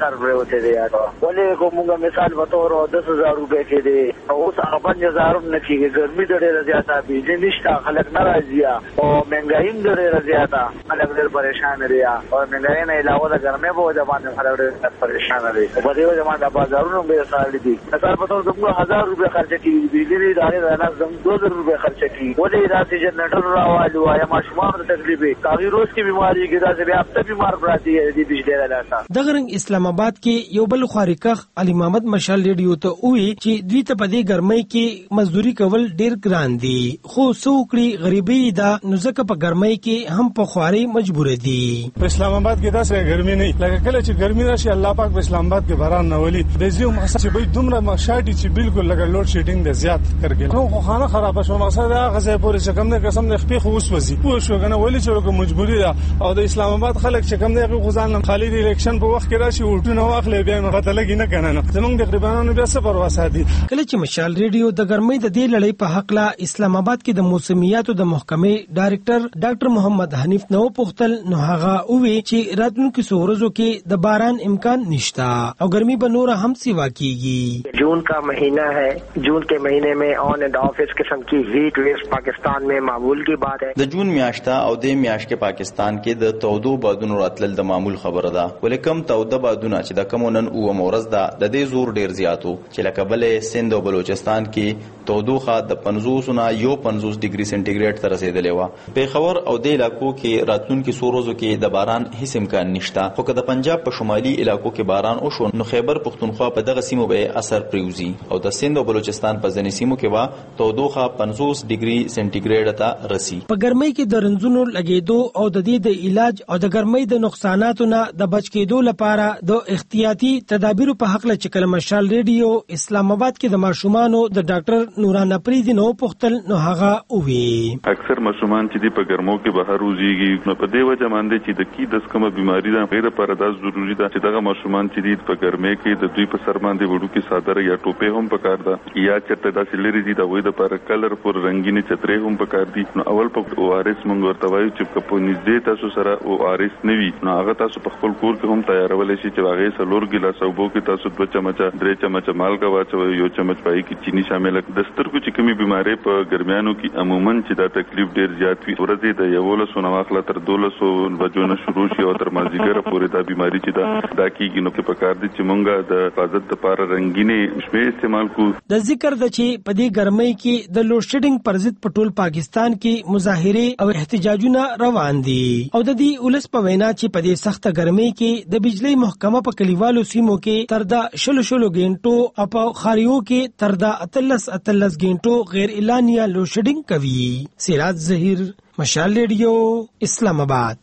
څه دی ولې کومه مثال وتور دس هزار روپے کې دی او اوس پنځه هزار نه کېږي ګرمي ډېره زیاته بجلی نشته خلک ناراضي او مهنګايي ډېره زیاته خلک ډېر پریشان دي او مهنګايي نه علاوه د ګرمۍ په وجه باندې خلک ډېر پریشان دي په دې وجه باندې بازارونو به سال دي مثال په توګه موږ هزار روپے خرچ کړي بجلی داري نه زم دو هزار روپے خرچ کړي ولې راځي جنریټر راوالو یا ماشومان ته تکلیف کاغی روز کی بیماری کې دا چې بیا ته بیمار پراتی دي بجلی راځه د غرنګ اسلام آباد کې یو بل خارقخ علي محمد مشال ریډیو ته وی چې دوی ته په دې ګرمۍ کې مزدوري کول ډیر ګران دي خو څوکړي غریبي دا نزدک په ګرمۍ کې هم په خواري مجبور دي په اسلام آباد کې دا څه ګرمي نه لکه کله چې ګرمي راشي الله پاک په اسلام آباد کې باران نه ولي د زیو مقصد چې به دومره مشاټي چې بالکل لګ لوډ شیډینګ د زیات کړګل نو خو خانه خراب شو مقصد هغه ځای پورې چې کوم نه قسم نه خپې خو اوس وځي پوه شو کنه ولي چې مجبوری ده او د اسلام آباد خلک چې کوم نه غوځان خالي د الیکشن په وخت کې راشي ورټونه واخلې بیا نه پته لګی نه کنه زمونږ د غریبانو بیا څه پروا ساتي کله چې مشال ریډیو د ګرمۍ د دې لړۍ په حق لا اسلام آباد کې د موسمیاتو د محکمې ډایرکټر ډاکټر محمد حنیف نو پختل نو هغه وی چې راتلونکو ورځو کې د باران امکان نشتا او ګرمي به نور هم سیوا کیږي जून का महीना है जून के महीने में ऑन एंड ऑफ इस किस्म की हीट वेव्स पाकिस्तान में मामूल की बात है د جون میاشته او د میاشت کې پاکستان کې د تودو بادونو راتلل د معمول خبره ده ولیکم توده بادونه چې د کمونن او مورز ده د دې زور ډیر زیاتو چې لکه بلې سند او بلوچستان کې تودوخه د پنځوس نه یو پنځوس ډیګري سنټیګریډ ته رسیدلې و په خبر او د علاقو کې راتلونکو سورزو کې د باران هیڅ امکان نشته خو که د پنجاب په شمالي علاقو کې باران او شو نو خیبر پختونخوا په دغه سیمو به اثر پریوزي او د سند او بلوچستان په ځینې سیمو کې وا تودوخه پنځوس ډیګري سنټیګریډ ته رسی په ګرمۍ کې د رنځونو لګیدو او د دې د علاج او د ګرمۍ د نقصاناتو نه د بچ کېدو لپاره د احتیاطي تدابیرو په حق له چکل مشال ریډیو اسلام آباد کې د ماشومانو د ډاکټر نورانه پریدي نو پختل نو هغه اووي اکثر ماشومان چې په ګرمو کې بهر وځيږي نو په دې وجه باندې چې د کی د کومه بيماري ده غیر پر ادا ضروری ده چې دغه ماشومان چې په ګرمۍ کې د دوی په سر باندې وړو کې صادره یا ټوپه هم پکار ده یا چرته داسې لري دي د وې د پر کلر پر رنگینی چترې هم پکار دي نو اول په او ار اس مونږ ورته وایو چې په نږدې تاسو سره او ار اس نوي نو هغه تاسو په خپل کور کې هم تیارول شي چې هغه سلور ګلاس او بو کې تاسو دوه چمچه درې چمچه مالګه واچوي یو چمچ پای کې چینی شامل کړئ د سترګو چې کومي بيماري په ګرمیانو کې عموما چې دا تکلیف ډیر زیات وي ورځې د یو له سونه واخله تر دولسو بجو نه شروع شي او تر مازیګر پورې دا بيماري چې دا دا کیږي نو په کار دي چې مونږه د حفاظت لپاره رنگینه شپې استعمال کو د ذکر د چې په دې ګرمۍ کې د لوډ شیډینګ پر ضد په ټول پاکستان کې مظاهره او احتجاجونه روان دي او د دې ولس په وینا چې په دې سخت ګرمۍ کې د بجلی محکمه په کلیوالو سیمو کې تر د شلو شلو غنټو او په خاریو کې تر د اتلس اتلس غنټو غیر اعلانیه لوډ شیډینګ کوي سراج ظهیر مشال ریډیو اسلام آباد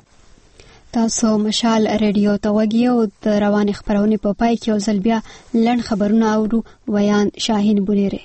تاسو مشال ریډیو ته وګیو د روان خبرونه په پای کې او ځل بیا لړ خبرونه اورو ویان شاهین بولیره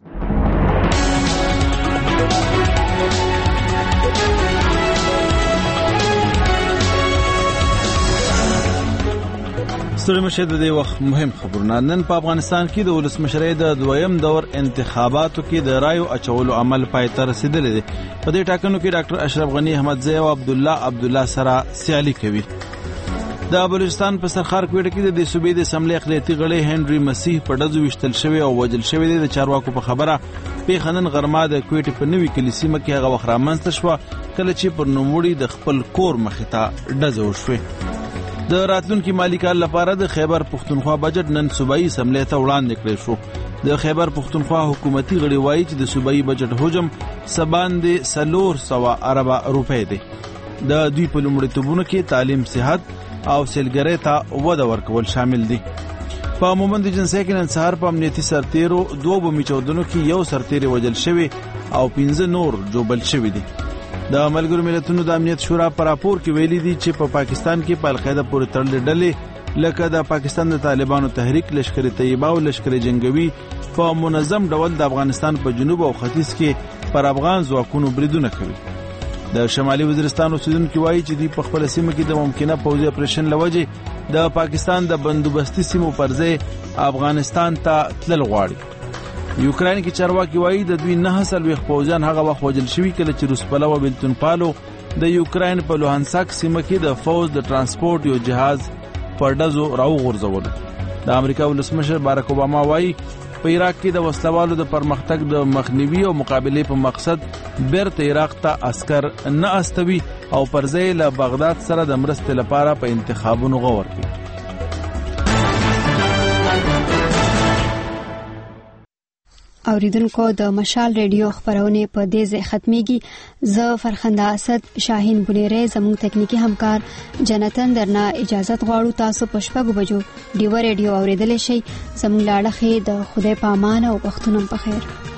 ستړي مشه د دې وخت مهم خبرونه نن په افغانستان کې د ولسمشرۍ د دویم دور انتخاباتو کې د رایو اچولو عمل پای ته رسیدلی دی په دې ټاکنو کې ډاکټر اشرف غنی احمدزی او عبد الله عبد الله سره سیالي کوي د بلوچستان په سرخار کوټه کې د صوبې د اسمبلی اقلیتي غړي هنري مسیح په دزو وشتل شوی او وجل شوی د چارواکو په خبره په خنن غرما د کوټه په نوې کلیسي مکه هغه وخت رامنځته شو کله چې پر نوموړي د خپل کور مخې ته ډزه وشوه د راتلونکي مالی کال لپاره د خیبر پختونخوا بجټ نن صوبایي اسمبلی ته وړاندې کړی شو د خیبر پختونخوا حکومتي غړي وایي چې د صوبایي بجټ حجم سباندې سلور سوا اربع روپۍ دی د دوی په لومړیتوبونو کې تعلیم صحت او سیلګرۍ ته وده ورکول شامل دي په عموما د جنسي کې نن سهار په امنیتي سرتیرو دوه بمي چودنو کې یو سرتیر وجل شوی او پنځه نور جوبل شوی دي د ملګرو ملتونو د امنیت شورا پر راپور کې ویلي دي چې په پاکستان کې په القاعده پورې تړلې ډلې لکه د پاکستان د طالبانو تحریک لشکر طیبه او لشکر جنگوي په منظم ډول د افغانستان په جنوب او ختیځ کې پر افغان ځواکونو بریدونه کوي د شمالي وزیرستان اوسیدونکو وایي چې دوی په خپل سیمه کې د ممکنه پوځي اپریشن لوجه د پاکستان د بندوبستي سیمو پر ځای افغانستان ته تلل غواړي یوکرين کې چارواکي وایي د دوی نه سلويخ پوځیان هغه وخت وجل شوی کله چې روس پلو او بلتون پالو د یوکرين په لوهانسک سیمه کې د فوز د ترانسپورت یو جهاز پر ډزو راو غورځول د امریکا ولسمشر بارک اوباما وایي په عراق کې د وسلوالو د پرمختګ د مخنیوي او مقابله په مقصد بیرته عراق ته عسكر نه استوي او پرځای له بغداد سره د مرستې لپاره په انتخابونو غور کوي. اوریدونکو د مشال ریډیو خبرونه په دې ځای ختميږي. زه فرخنده اسد شاهین بنيري زموږ تکنیکی همکار جنتن درنا اجازه غواړو. تاسو په شپږ بجو ډیو ریډیو اوریدل شئ. زموږ لاړه خې د خدای پامان او وختونم په خیر.